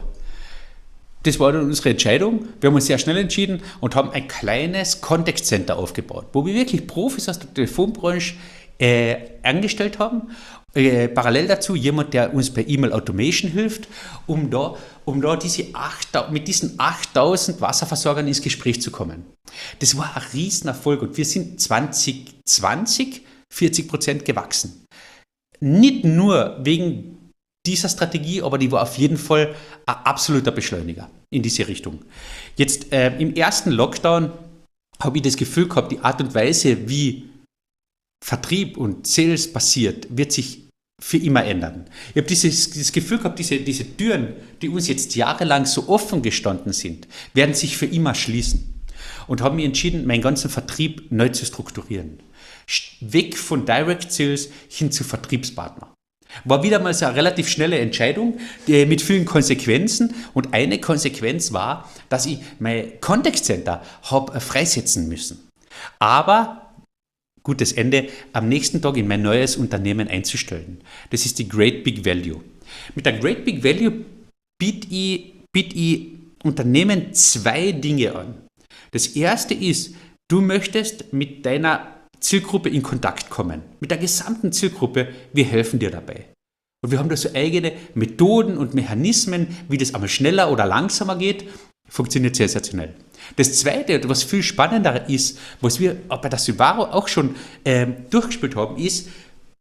Das war dann unsere Entscheidung. Wir haben uns sehr schnell entschieden und haben ein kleines Contact Center aufgebaut, wo wir wirklich Profis aus der Telefonbranche äh, angestellt haben. Äh, parallel dazu jemand, der uns bei E-Mail Automation hilft, um da, um da diese achttausend, mit diesen achttausend Wasserversorgern ins Gespräch zu kommen. Das war ein Riesenerfolg und wir sind zwanzig zwanzig vierzig Prozent gewachsen. Nicht nur wegen dieser Strategie, aber die war auf jeden Fall ein absoluter Beschleuniger in diese Richtung. Jetzt äh, im ersten Lockdown habe ich das Gefühl gehabt, die Art und Weise, wie Vertrieb und Sales passiert, wird sich für immer ändern. Ich habe dieses, dieses Gefühl gehabt, diese, diese Türen, die uns jetzt jahrelang so offen gestanden sind, werden sich für immer schließen. Und habe mich entschieden, meinen ganzen Vertrieb neu zu strukturieren. Weg von Direct Sales hin zu Vertriebspartner. War wieder mal so eine relativ schnelle Entscheidung mit vielen Konsequenzen. Und eine Konsequenz war, dass ich mein Contact Center habe freisetzen müssen. Aber, gutes Ende, am nächsten Tag in mein neues Unternehmen einzustellen. Das ist die Great Big Value. Mit der Great Big Value biete ich, biete ich Unternehmen zwei Dinge an. Das erste ist, Du möchtest mit deiner Zielgruppe in Kontakt kommen, mit der gesamten Zielgruppe, wir helfen dir dabei. Und wir haben da so eigene Methoden und Mechanismen, wie das einmal schneller oder langsamer geht, funktioniert sensationell. Das Zweite, was viel spannender ist, was wir bei der Subaru auch schon ähm, durchgespielt haben, ist,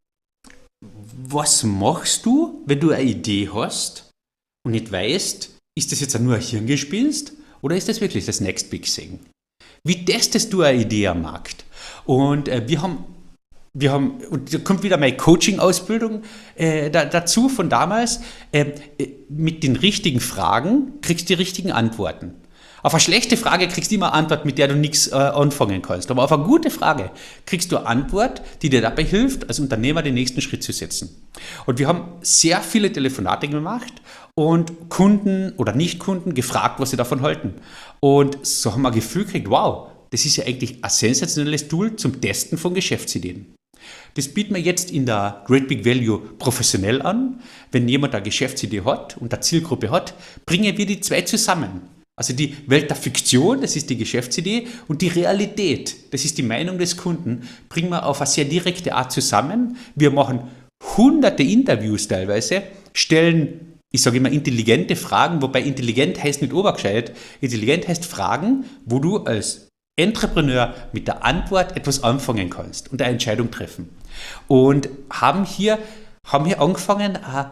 was machst du, wenn du eine Idee hast und nicht weißt, ist das jetzt nur ein Hirngespinst oder ist das wirklich das Next Big Thing? Wie testest du eine Idee am Markt? Und äh, wir haben, wir haben, und da kommt wieder meine Coaching-Ausbildung äh, da, dazu von damals, äh, mit den richtigen Fragen kriegst du die richtigen Antworten. Auf eine schlechte Frage kriegst du immer eine Antwort, mit der du nichts äh, anfangen kannst. Aber auf eine gute Frage kriegst du eine Antwort, die dir dabei hilft, als Unternehmer den nächsten Schritt zu setzen. Und wir haben sehr viele Telefonate gemacht und Kunden oder Nicht-Kunden gefragt, was sie davon halten. Und so haben wir ein Gefühl gekriegt, wow, das ist ja eigentlich ein sensationelles Tool zum Testen von Geschäftsideen. Das bieten wir jetzt in der Great Big Value professionell an. Wenn jemand eine Geschäftsidee hat und eine Zielgruppe hat, bringen wir die zwei zusammen. Also die Welt der Fiktion, das ist die Geschäftsidee, und die Realität, das ist die Meinung des Kunden, bringen wir auf eine sehr direkte Art zusammen. Wir machen hunderte Interviews teilweise, stellen, ich sage immer, intelligente Fragen, wobei intelligent heißt nicht obergescheit, intelligent heißt Fragen, wo du als Entrepreneur mit der Antwort etwas anfangen kannst und eine Entscheidung treffen. Und haben hier, haben hier angefangen, eine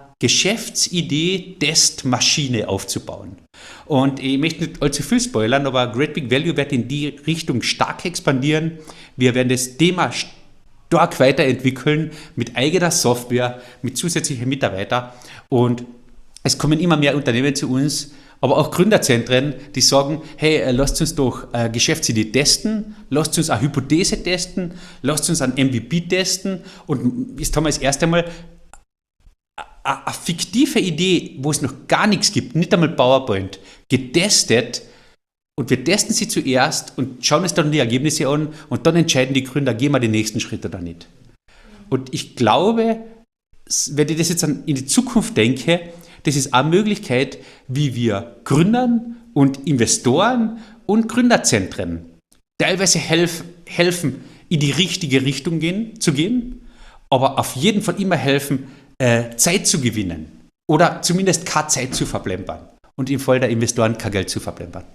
Geschäftsidee-Testmaschine aufzubauen. Und ich möchte nicht allzu viel spoilern, aber Great Big Value wird in die Richtung stark expandieren. Wir werden das Thema stark weiterentwickeln mit eigener Software, mit zusätzlichen Mitarbeitern. Und es kommen immer mehr Unternehmen zu uns, aber auch Gründerzentren, die sagen, hey, lasst uns doch eine Geschäftsidee testen, lasst uns eine Hypothese testen, lasst uns ein M V P testen. Und jetzt haben wir das erste Mal eine fiktive Idee, wo es noch gar nichts gibt, nicht einmal PowerPoint, getestet, und wir testen sie zuerst und schauen uns dann die Ergebnisse an und dann entscheiden die Gründer, gehen wir den nächsten Schritt oder nicht. Und ich glaube, wenn ich das jetzt in die Zukunft denke, das ist eine Möglichkeit, wie wir Gründern und Investoren und Gründerzentren teilweise helf, helfen, in die richtige Richtung gehen, zu gehen, aber auf jeden Fall immer helfen, äh, Zeit zu gewinnen oder zumindest keine Zeit zu verplempern und im Fall der Investoren kein Geld zu verplempern.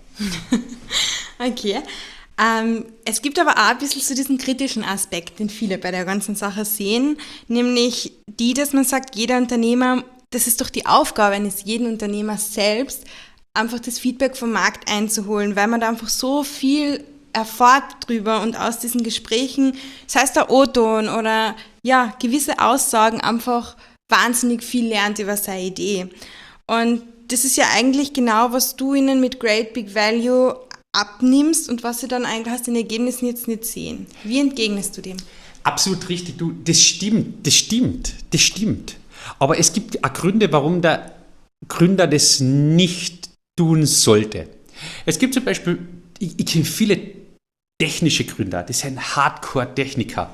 Okay. Ähm, es gibt aber auch ein bisschen so diesen kritischen Aspekt, den viele bei der ganzen Sache sehen, nämlich die, dass man sagt, jeder Unternehmer, das ist doch die Aufgabe eines jeden Unternehmers selbst, einfach das Feedback vom Markt einzuholen, weil man da einfach so viel erfährt drüber und aus diesen Gesprächen, das heißt der O-Ton oder ja, gewisse Aussagen einfach wahnsinnig viel lernt über seine Idee. Und das ist ja eigentlich genau, was du ihnen mit Great Big Value abnimmst und was sie dann eigentlich aus den Ergebnissen jetzt nicht sehen. Wie entgegnest du dem? Absolut richtig, du, das stimmt, das stimmt, das stimmt. Aber es gibt auch Gründe, warum der Gründer das nicht tun sollte. Es gibt zum Beispiel, ich, ich kenne viele technische Gründer, das sind Hardcore-Techniker.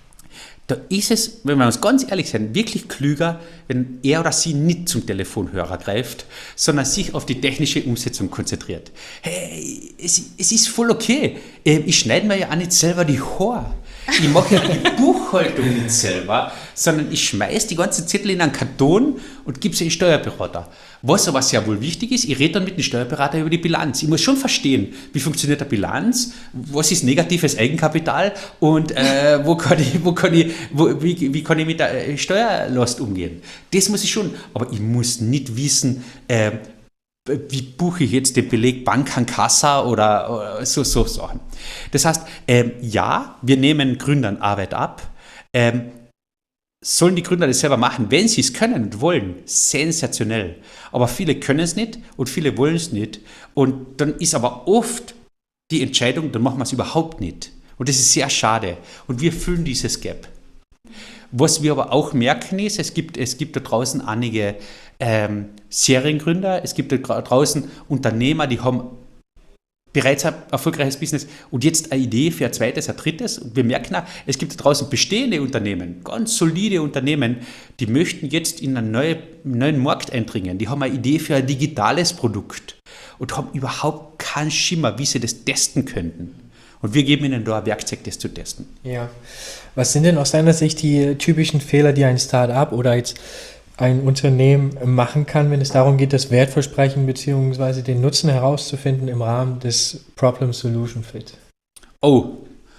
Da ist es, wenn wir uns ganz ehrlich sind, wirklich klüger, wenn er oder sie nicht zum Telefonhörer greift, sondern sich auf die technische Umsetzung konzentriert. Hey, es, es ist voll okay. Ich schneide mir ja auch nicht selber die Haare. Ich mache ja die Buchhaltung nicht selber, sondern ich schmeiße die ganzen Zettel in einen Karton und gebe sie in den Steuerberater. Was aber sehr wohl wichtig ist, ich rede dann mit dem Steuerberater über die Bilanz. Ich muss schon verstehen, wie funktioniert eine Bilanz, was ist negatives Eigenkapital und äh, wo kann ich, wo kann ich, wo, wie, wie kann ich mit der Steuerlast umgehen. Das muss ich schon, aber ich muss nicht wissen, äh, wie buche ich jetzt den Beleg Bank an Kassa oder, oder so, so Sachen. Das heißt, ähm, ja, wir nehmen Gründern Arbeit ab. Ähm, sollen die Gründer das selber machen, wenn sie es können und wollen? Sensationell. Aber viele können es nicht und viele wollen es nicht. Und dann ist aber oft die Entscheidung, dann machen wir es überhaupt nicht. Und das ist sehr schade. Und wir füllen dieses Gap. Was wir aber auch merken ist, es gibt, es gibt da draußen einige ähm, Seriengründer, es gibt da draußen Unternehmer, die haben bereits ein erfolgreiches Business und jetzt eine Idee für ein zweites, ein drittes. Und wir merken auch, es gibt da draußen bestehende Unternehmen, ganz solide Unternehmen, die möchten jetzt in einen neuen, neuen Markt eindringen. Die haben eine Idee für ein digitales Produkt und haben überhaupt keinen Schimmer, wie sie das testen könnten. Und wir geben ihnen da ein Werkzeug, das zu testen. Ja. Was sind denn aus deiner Sicht die typischen Fehler, die ein Start-up oder jetzt ein Unternehmen machen kann, wenn es darum geht, das Wertversprechen bzw. den Nutzen herauszufinden im Rahmen des Problem-Solution-Fit? Oh,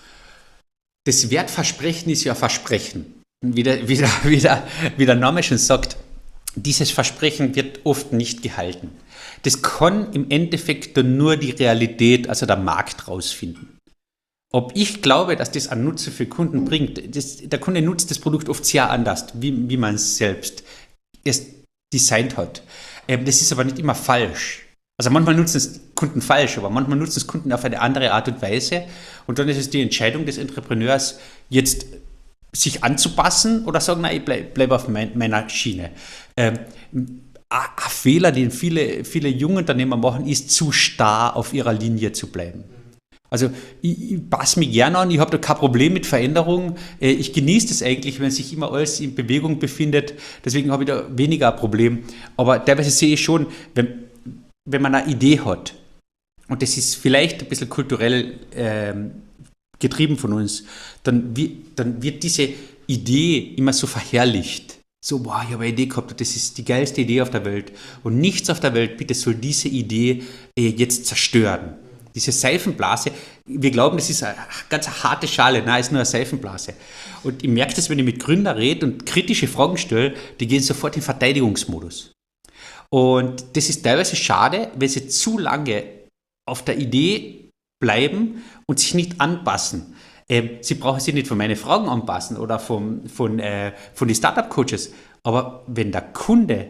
das Wertversprechen ist ja Versprechen. Wie der, wie, der, wie, der, wie der Name schon sagt, dieses Versprechen wird oft nicht gehalten. Das kann im Endeffekt dann nur die Realität, also der Markt, rausfinden. Ob ich glaube, dass das einen Nutzen für Kunden bringt, das, der Kunde nutzt das Produkt oft sehr anders, wie, wie man es selbst erst designt hat. Ähm, das ist aber nicht immer falsch. Also manchmal nutzen es Kunden falsch, aber manchmal nutzen es Kunden auf eine andere Art und Weise. Und dann ist es die Entscheidung des Entrepreneurs, jetzt sich anzupassen oder sagen, nein, ich bleibe bleib auf mein, meiner Schiene. Ähm, ein Fehler, den viele, viele junge Unternehmer machen, ist zu starr auf ihrer Linie zu bleiben. Also ich, ich passe mich gerne an, ich habe da kein Problem mit Veränderung. Ich genieße das eigentlich, wenn sich immer alles in Bewegung befindet. Deswegen habe ich da weniger ein Problem. Aber teilweise sehe ich schon, wenn, wenn man eine Idee hat, und das ist vielleicht ein bisschen kulturell ähm, getrieben von uns, dann, wie, dann wird diese Idee immer so verherrlicht. So, boah, ich habe eine Idee gehabt, das ist die geilste Idee auf der Welt. Und nichts auf der Welt, bitte, soll diese Idee äh, jetzt zerstören. Diese Seifenblase, wir glauben, das ist eine ganz harte Schale, nein, es ist nur eine Seifenblase. Und ich merke das, wenn ich mit Gründern rede und kritische Fragen stelle, die gehen sofort in Verteidigungsmodus. Und das ist teilweise schade, wenn sie zu lange auf der Idee bleiben und sich nicht anpassen. Ähm, sie brauchen sich nicht von meinen Fragen anpassen oder vom, von, äh, von den Startup-Coaches, aber wenn der Kunde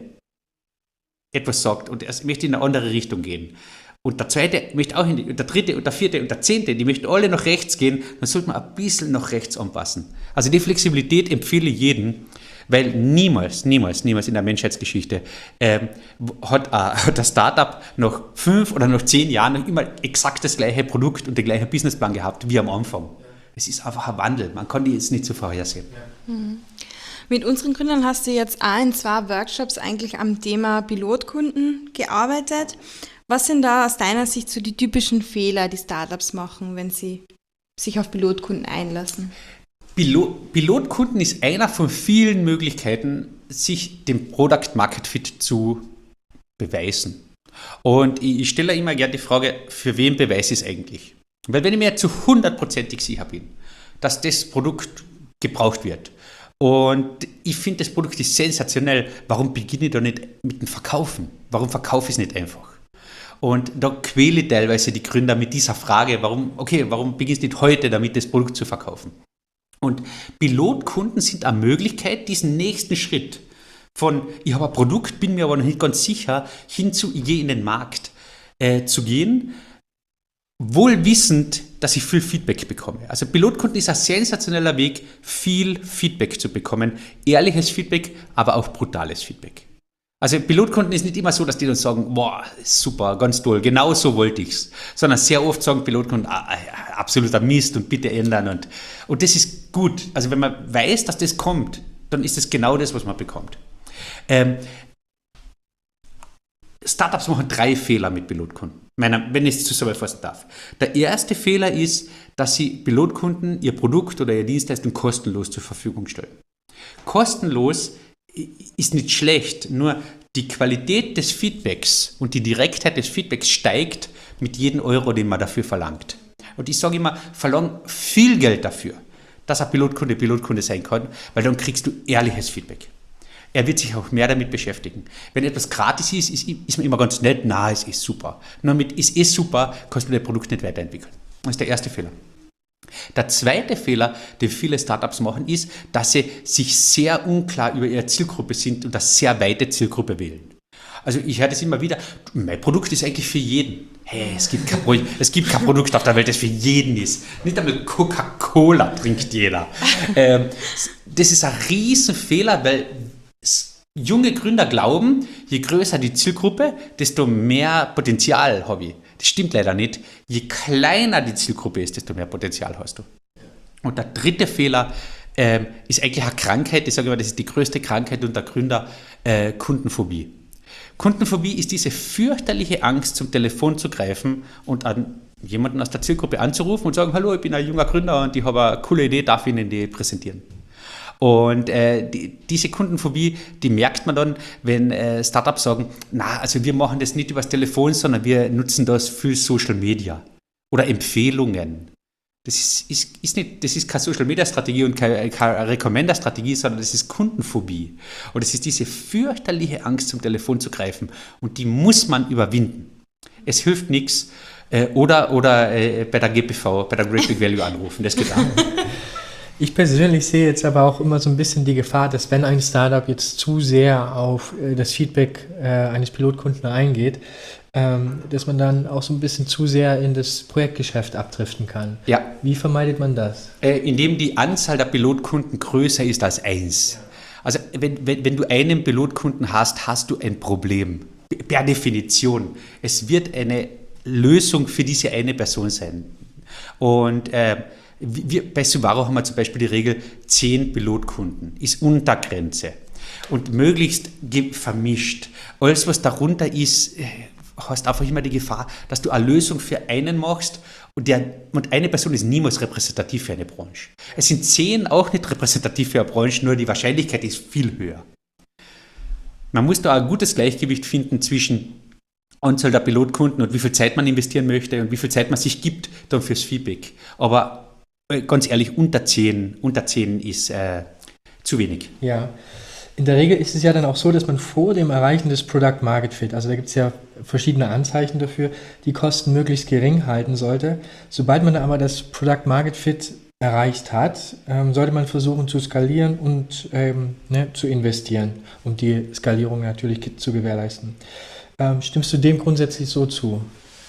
etwas sagt und er möchte in eine andere Richtung gehen, und der zweite möchte auch in die, und der dritte und der vierte und der zehnte, die möchten alle nach rechts gehen, dann sollte man ein bisschen nach rechts anpassen. Also die Flexibilität empfehle ich jedem, weil niemals, niemals, niemals in der Menschheitsgeschichte ähm, hat, ein, hat ein Startup nach fünf oder nach zehn Jahren noch immer exakt das gleiche Produkt und den gleichen Businessplan gehabt wie am Anfang. Es ist einfach ein Wandel, man kann die jetzt nicht so vorhersehen. Mhm. Mit unseren Gründern hast du jetzt auch in zwei Workshops eigentlich am Thema Pilotkunden gearbeitet. Was sind da aus deiner Sicht so die typischen Fehler, die Startups machen, wenn sie sich auf Pilotkunden einlassen? Pilot, Pilotkunden ist einer von vielen Möglichkeiten, sich dem Product Market Fit zu beweisen. Und ich, ich stelle immer gerne die Frage, für wen beweise ich es eigentlich? Weil wenn ich mir zu hundertprozentig sicher bin, dass das Produkt gebraucht wird und ich finde, das Produkt ist sensationell, warum beginne ich da nicht mit dem Verkaufen? Warum verkaufe ich es nicht einfach? Und da quäle ich teilweise die Gründer mit dieser Frage, warum, okay, warum beginnst du nicht heute damit, das Produkt zu verkaufen? Und Pilotkunden sind eine Möglichkeit, diesen nächsten Schritt von, ich habe ein Produkt, bin mir aber noch nicht ganz sicher, hin zu, ich gehe in den Markt äh, zu gehen, wohl wissend, dass ich viel Feedback bekomme. Also Pilotkunden ist ein sensationeller Weg, viel Feedback zu bekommen. Ehrliches Feedback, aber auch brutales Feedback. Also Pilotkunden ist nicht immer so, dass die dann sagen, boah, super, ganz toll, genau so wollte ich's. Sondern sehr oft sagen Pilotkunden, ah, absoluter Mist und bitte ändern. Und, und das ist gut. Also wenn man weiß, dass das kommt, dann ist das genau das, was man bekommt. Ähm, Startups machen drei Fehler mit Pilotkunden, meiner, wenn ich es zusammenfassen darf. Der erste Fehler ist, dass sie Pilotkunden ihr Produkt oder ihre Dienstleistung kostenlos zur Verfügung stellen. Kostenlos ist nicht schlecht, nur die Qualität des Feedbacks und die Direktheit des Feedbacks steigt mit jedem Euro, den man dafür verlangt. Und ich sage immer, verlang viel Geld dafür, dass ein Pilotkunde Pilotkunde sein kann, weil dann kriegst du ehrliches Feedback. Er wird sich auch mehr damit beschäftigen. Wenn etwas gratis ist, ist, ist man immer ganz nett, na, es ist super. Nur mit es ist super, kannst du dein Produkt nicht weiterentwickeln. Das ist der erste Fehler. Der zweite Fehler, den viele Startups machen, ist, dass sie sich sehr unklar über ihre Zielgruppe sind und eine sehr weite Zielgruppe wählen. Also ich höre das immer wieder, mein Produkt ist eigentlich für jeden. Hey, es gibt kein, Pro- es gibt kein Produkt auf der Welt, das für jeden ist. Nicht einmal Coca-Cola trinkt jeder. Ähm, das ist ein Riesenfehler, weil junge Gründer glauben, je größer die Zielgruppe, desto mehr Potenzial habe ich. Das stimmt leider nicht. Je kleiner die Zielgruppe ist, desto mehr Potenzial hast du. Und der dritte Fehler äh, ist eigentlich eine Krankheit, ich sage immer, das ist die größte Krankheit unter Gründer, äh, Kundenphobie. Kundenphobie ist diese fürchterliche Angst, zum Telefon zu greifen und einen jemanden aus der Zielgruppe anzurufen und sagen, hallo, ich bin ein junger Gründer und ich habe eine coole Idee, darf ich Ihnen die präsentieren? Und äh, die, diese Kundenphobie, die merkt man dann, wenn äh, Startups sagen, na, also wir machen das nicht übers Telefon, sondern wir nutzen das für Social Media oder Empfehlungen. Das ist, ist, ist, nicht, das ist keine Social-Media-Strategie und keine, keine Recommender-Strategie, sondern das ist Kundenphobie. Und es ist diese fürchterliche Angst, zum Telefon zu greifen. Und die muss man überwinden. Es hilft nichts. Äh, oder oder äh, bei der G P V, bei der Great Big Value anrufen. Das geht auch. Ich persönlich sehe jetzt aber auch immer so ein bisschen die Gefahr, dass wenn ein Startup jetzt zu sehr auf äh, das Feedback äh, eines Pilotkunden eingeht, ähm, dass man dann auch so ein bisschen zu sehr in das Projektgeschäft abdriften kann. Ja. Wie vermeidet man das? Äh, indem die Anzahl der Pilotkunden größer ist als eins. Also wenn, wenn, wenn du einen Pilotkunden hast, hast du ein Problem. Per Definition. Es wird eine Lösung für diese eine Person sein. Und äh, wir, bei Subaru haben wir zum Beispiel die Regel, zehn Pilotkunden ist Untergrenze und möglichst vermischt. Alles, was darunter ist, hast einfach immer die Gefahr, dass du eine Lösung für einen machst und, der, und eine Person ist niemals repräsentativ für eine Branche. Es sind zehn auch nicht repräsentativ für eine Branche, nur die Wahrscheinlichkeit ist viel höher. Man muss da ein gutes Gleichgewicht finden zwischen Anzahl der Pilotkunden und wie viel Zeit man investieren möchte und wie viel Zeit man sich gibt dann fürs Feedback. Aber ganz ehrlich, unter zehn, unter zehn ist äh, zu wenig. Ja, in der Regel ist es ja dann auch so, dass man vor dem Erreichen des Product Market Fit, also da gibt es ja verschiedene Anzeichen dafür, die Kosten möglichst gering halten sollte. Sobald man aber das Product Market Fit erreicht hat, ähm, sollte man versuchen zu skalieren und ähm, ne, zu investieren, um die Skalierung natürlich zu gewährleisten. Ähm, stimmst du dem grundsätzlich so zu?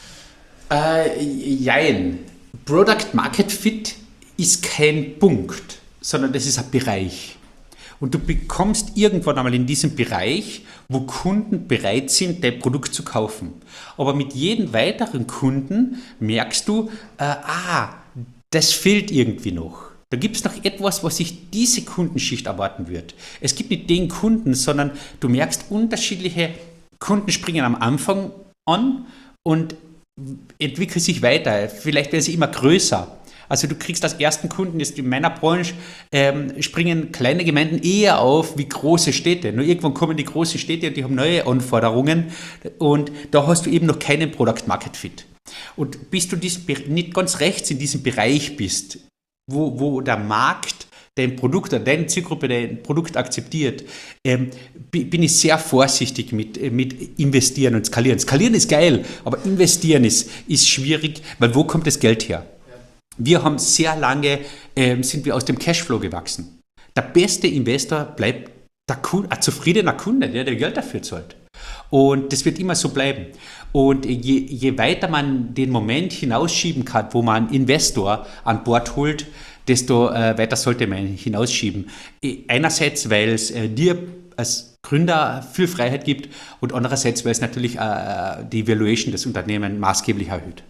Äh, jein. Product Market Fit ist kein Punkt, sondern das ist ein Bereich. Und du bekommst irgendwann einmal in diesem Bereich, wo Kunden bereit sind, dein Produkt zu kaufen. Aber mit jedem weiteren Kunden merkst du, äh, ah, das fehlt irgendwie noch. Da gibt es noch etwas, was sich diese Kundenschicht erwarten wird. Es gibt nicht den Kunden, sondern du merkst, unterschiedliche Kunden springen am Anfang an und entwickeln sich weiter. Vielleicht werden sie immer größer. Also du kriegst als ersten Kunden, jetzt in meiner Branche, ähm, springen kleine Gemeinden eher auf wie große Städte. Nur irgendwann kommen die großen Städte und die haben neue Anforderungen und da hast du eben noch keinen Product Market Fit. Und bis du dies, nicht ganz rechts in diesem Bereich bist, wo, wo der Markt dein Produkt oder deine Zielgruppe dein Produkt akzeptiert, ähm, bin ich sehr vorsichtig mit, mit investieren und skalieren. Skalieren ist geil, aber investieren ist, ist schwierig, weil wo kommt das Geld her? Wir haben sehr lange, ähm, sind wir aus dem Cashflow gewachsen. Der beste Investor bleibt der Kunde, ein zufriedener Kunde, der, der Geld dafür zahlt. Und das wird immer so bleiben. Und je, je weiter man den Moment hinausschieben kann, wo man einen Investor an Bord holt, desto äh, weiter sollte man hinausschieben. Einerseits, weil es äh, dir als Gründer viel Freiheit gibt und andererseits, weil es natürlich äh, die Valuation des Unternehmens maßgeblich erhöht.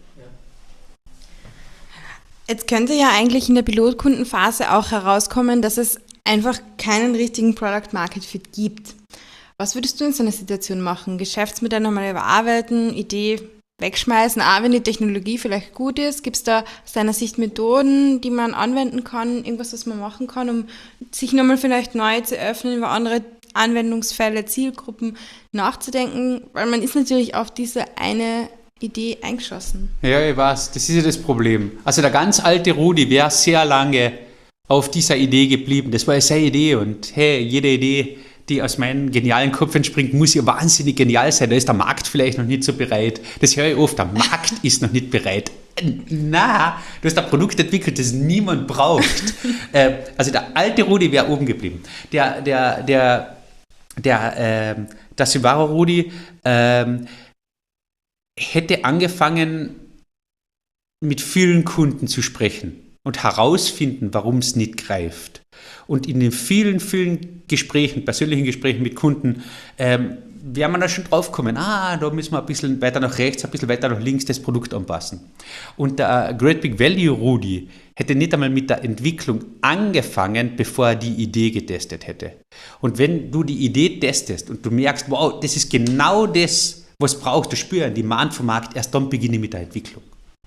Jetzt könnte ja eigentlich in der Pilotkundenphase auch herauskommen, dass es einfach keinen richtigen Product Market Fit gibt. Was würdest du in so einer Situation machen? Geschäftsmodell nochmal überarbeiten, Idee wegschmeißen, auch wenn die Technologie vielleicht gut ist? Gibt es da aus deiner Sicht Methoden, die man anwenden kann, irgendwas, was man machen kann, um sich nochmal vielleicht neu zu öffnen, über andere Anwendungsfälle, Zielgruppen nachzudenken? Weil man ist natürlich auf diese eine Idee eingeschossen. Ja, ich weiß, das ist ja das Problem. Also der ganz alte Rudi wäre sehr lange auf dieser Idee geblieben. Das war ja seine Idee und hey, jede Idee, die aus meinem genialen Kopf entspringt, muss ja wahnsinnig genial sein. Da ist der Markt vielleicht noch nicht so bereit. Das höre ich oft, der Markt ist noch nicht bereit. Na, du hast ein Produkt entwickelt, das niemand braucht. äh, also der alte Rudi wäre oben geblieben. Der, der, der, der, äh, der Subaru Rudi äh, hätte angefangen, mit vielen Kunden zu sprechen und herausfinden, warum es nicht greift. Und in den vielen, vielen Gesprächen, persönlichen Gesprächen mit Kunden, ähm, wäre man da schon drauf kommen, ah, da müssen wir ein bisschen weiter nach rechts, ein bisschen weiter nach links das Produkt anpassen. Und der Great Big Value Rudi hätte nicht einmal mit der Entwicklung angefangen, bevor er die Idee getestet hätte. Und wenn du die Idee testest und du merkst, wow, das ist genau das, was brauchst du, spüren, die Demand vom Markt, erst dann beginne ich mit der Entwicklung.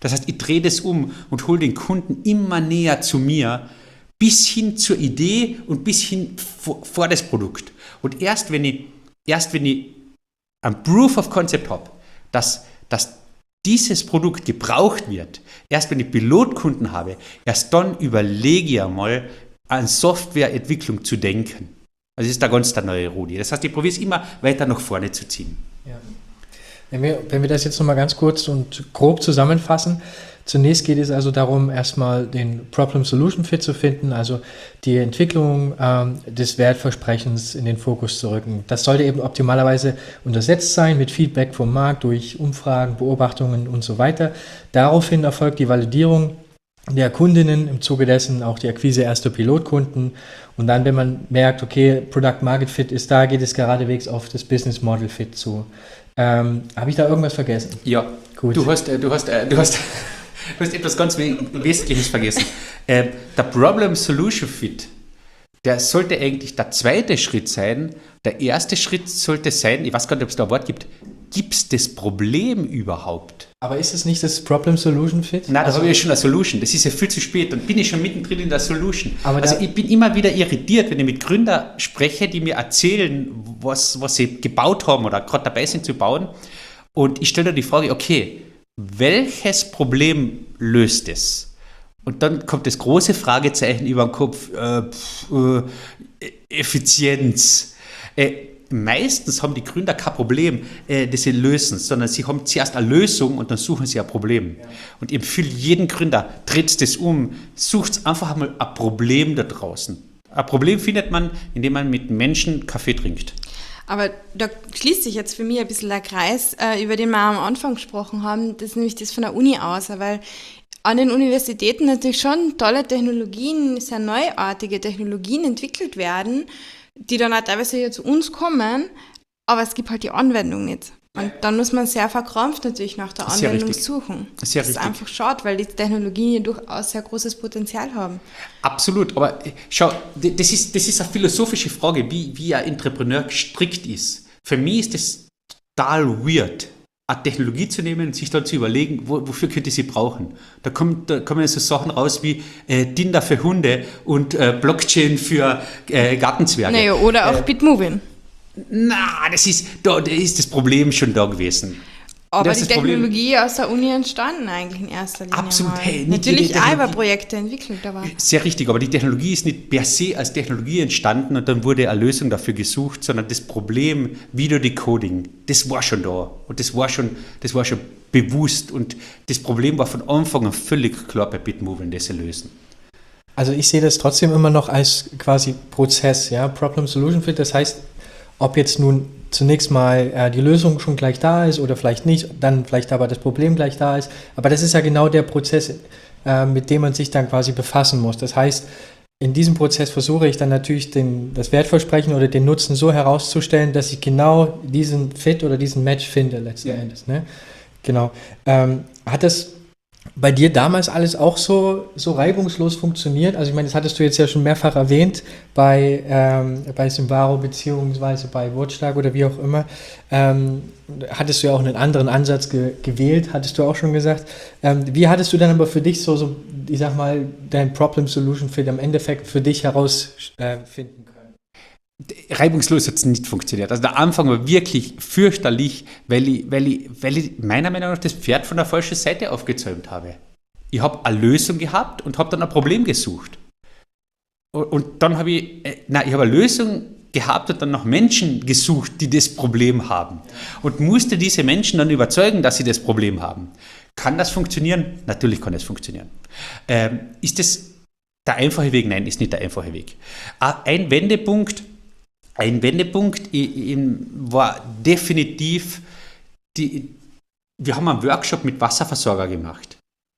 Das heißt, ich drehe das um und hole den Kunden immer näher zu mir, bis hin zur Idee und bis hin vor, vor das Produkt. Und erst wenn ich, erst wenn ich ein Proof of Concept habe, dass, dass dieses Produkt gebraucht wird, erst wenn ich Pilotkunden habe, erst dann überlege ich einmal, an Softwareentwicklung zu denken. Also das ist da ganz der neue Rudi. Das heißt, ich probiere es immer weiter nach vorne zu ziehen. Ja. Wenn wir, wenn wir das jetzt nochmal ganz kurz und grob zusammenfassen, zunächst geht es also darum, erstmal den Problem-Solution-Fit zu finden, also die Entwicklung ähm, des Wertversprechens in den Fokus zu rücken. Das sollte eben optimalerweise untersetzt sein mit Feedback vom Markt durch Umfragen, Beobachtungen und so weiter. Daraufhin erfolgt die Validierung der Kundinnen, im Zuge dessen auch die Akquise erster Pilotkunden. Und dann, wenn man merkt, okay, Product Market Fit ist da, geht es geradewegs auf das Business Model Fit zu. Ähm, habe ich da irgendwas vergessen? Ja, gut. Du hast, äh, du hast, äh, du hast, du hast etwas ganz Wesentliches vergessen. äh, der Problem-Solution-Fit, der sollte eigentlich der zweite Schritt sein. Der erste Schritt sollte sein, ich weiß gar nicht, ob es da ein Wort gibt, gibt es das Problem überhaupt? Aber ist es nicht das Problem-Solution-Fit? Nein, da also, habe ich ja schon eine Solution. Das ist ja viel zu spät. Dann bin ich schon mittendrin in der Solution. Aber also da, ich bin immer wieder irritiert, wenn ich mit Gründern spreche, die mir erzählen, was, was sie gebaut haben oder gerade dabei sind zu bauen. Und ich stelle dann die Frage, okay, welches Problem löst es? Und dann kommt das große Fragezeichen über den Kopf, äh, pf, äh, Effizienz. Äh, Meistens haben die Gründer kein Problem, äh, das sie lösen, sondern sie haben zuerst eine Lösung und dann suchen sie ein Problem. Ja. Und ich empfehle jeden Gründer, dreht das um, sucht einfach einmal ein Problem da draußen. Ein Problem findet man, indem man mit Menschen Kaffee trinkt. Aber da schließt sich jetzt für mich ein bisschen der Kreis, äh, über den wir am Anfang gesprochen haben, das ist nämlich das von der Uni aus, weil an den Universitäten natürlich schon tolle Technologien, sehr neuartige Technologien entwickelt werden, die dann auch teilweise hier zu uns kommen, aber es gibt halt die Anwendung nicht. Und dann muss man sehr verkrampft natürlich nach der Sehr Anwendung richtig. suchen. Sehr das ist richtig. einfach schade, weil die Technologien hier durchaus sehr großes Potenzial haben. Absolut, aber schau, das ist, das ist eine philosophische Frage, wie, wie ein Entrepreneur gestrickt ist. Für mich ist das total weird, eine Technologie zu nehmen und sich dann zu überlegen, wo, wofür könnte ich sie brauchen. Da, kommt, da kommen so Sachen raus wie äh, Tinder für Hunde und äh, Blockchain für äh, Gartenzwerge. Naja, oder auch äh, Bitmovin. Na, das ist, da, da ist das Problem schon da gewesen. Aber das die ist das Problem. Technologie aus der Uni entstanden eigentlich in erster Linie. Absolut. Mal. Hey, nicht Natürlich jede auch über Technologie- Projekte entwickelt, aber Sehr richtig, aber die Technologie ist nicht per se als Technologie entstanden und dann wurde eine Lösung dafür gesucht, sondern das Problem Videodecoding, das war schon da und das war schon, das war schon bewusst und das Problem war von Anfang an völlig klar bei Bitmovin, das sie lösen. also ich sehe das trotzdem immer noch als quasi Prozess, ja, Problem-Solution-Fit, das heißt, ob jetzt nun zunächst mal äh, die Lösung schon gleich da ist oder vielleicht nicht, dann vielleicht aber das Problem gleich da ist. Aber das ist ja genau der Prozess, äh, mit dem man sich dann quasi befassen muss. Das heißt, in diesem Prozess versuche ich dann natürlich den, das Wertversprechen oder den Nutzen so herauszustellen, dass ich genau diesen Fit oder diesen Match finde letzten Ja. Endes. Ne? Genau. Ähm, hat das bei dir damals alles auch so, so reibungslos funktioniert? Also ich meine, das hattest du jetzt ja schon mehrfach erwähnt, bei, ähm, bei Symbaro beziehungsweise bei Watchdog oder wie auch immer. Ähm, hattest du ja auch einen anderen Ansatz ge- gewählt, hattest du auch schon gesagt. Ähm, wie hattest du dann aber für dich so, so ich sag mal, dein Problem-Solution-Fit im Endeffekt für dich herausfinden äh, finden können? Reibungslos hat es nicht funktioniert. Also der Anfang war wirklich fürchterlich, weil ich, weil ich, weil ich meiner Meinung nach das Pferd von der falschen Seite aufgezäumt habe. Ich habe eine Lösung gehabt und habe dann ein Problem gesucht. Und, und dann habe ich, äh, nein, ich habe eine Lösung gehabt und dann nach Menschen gesucht, die das Problem haben. Und musste diese Menschen dann überzeugen, dass sie das Problem haben. Kann das funktionieren? Natürlich kann das funktionieren. Ähm, ist das der einfache Weg? Nein, ist nicht der einfache Weg. Ein Wendepunkt, ein Wendepunkt war definitiv, die, wir haben einen Workshop mit Wasserversorger gemacht.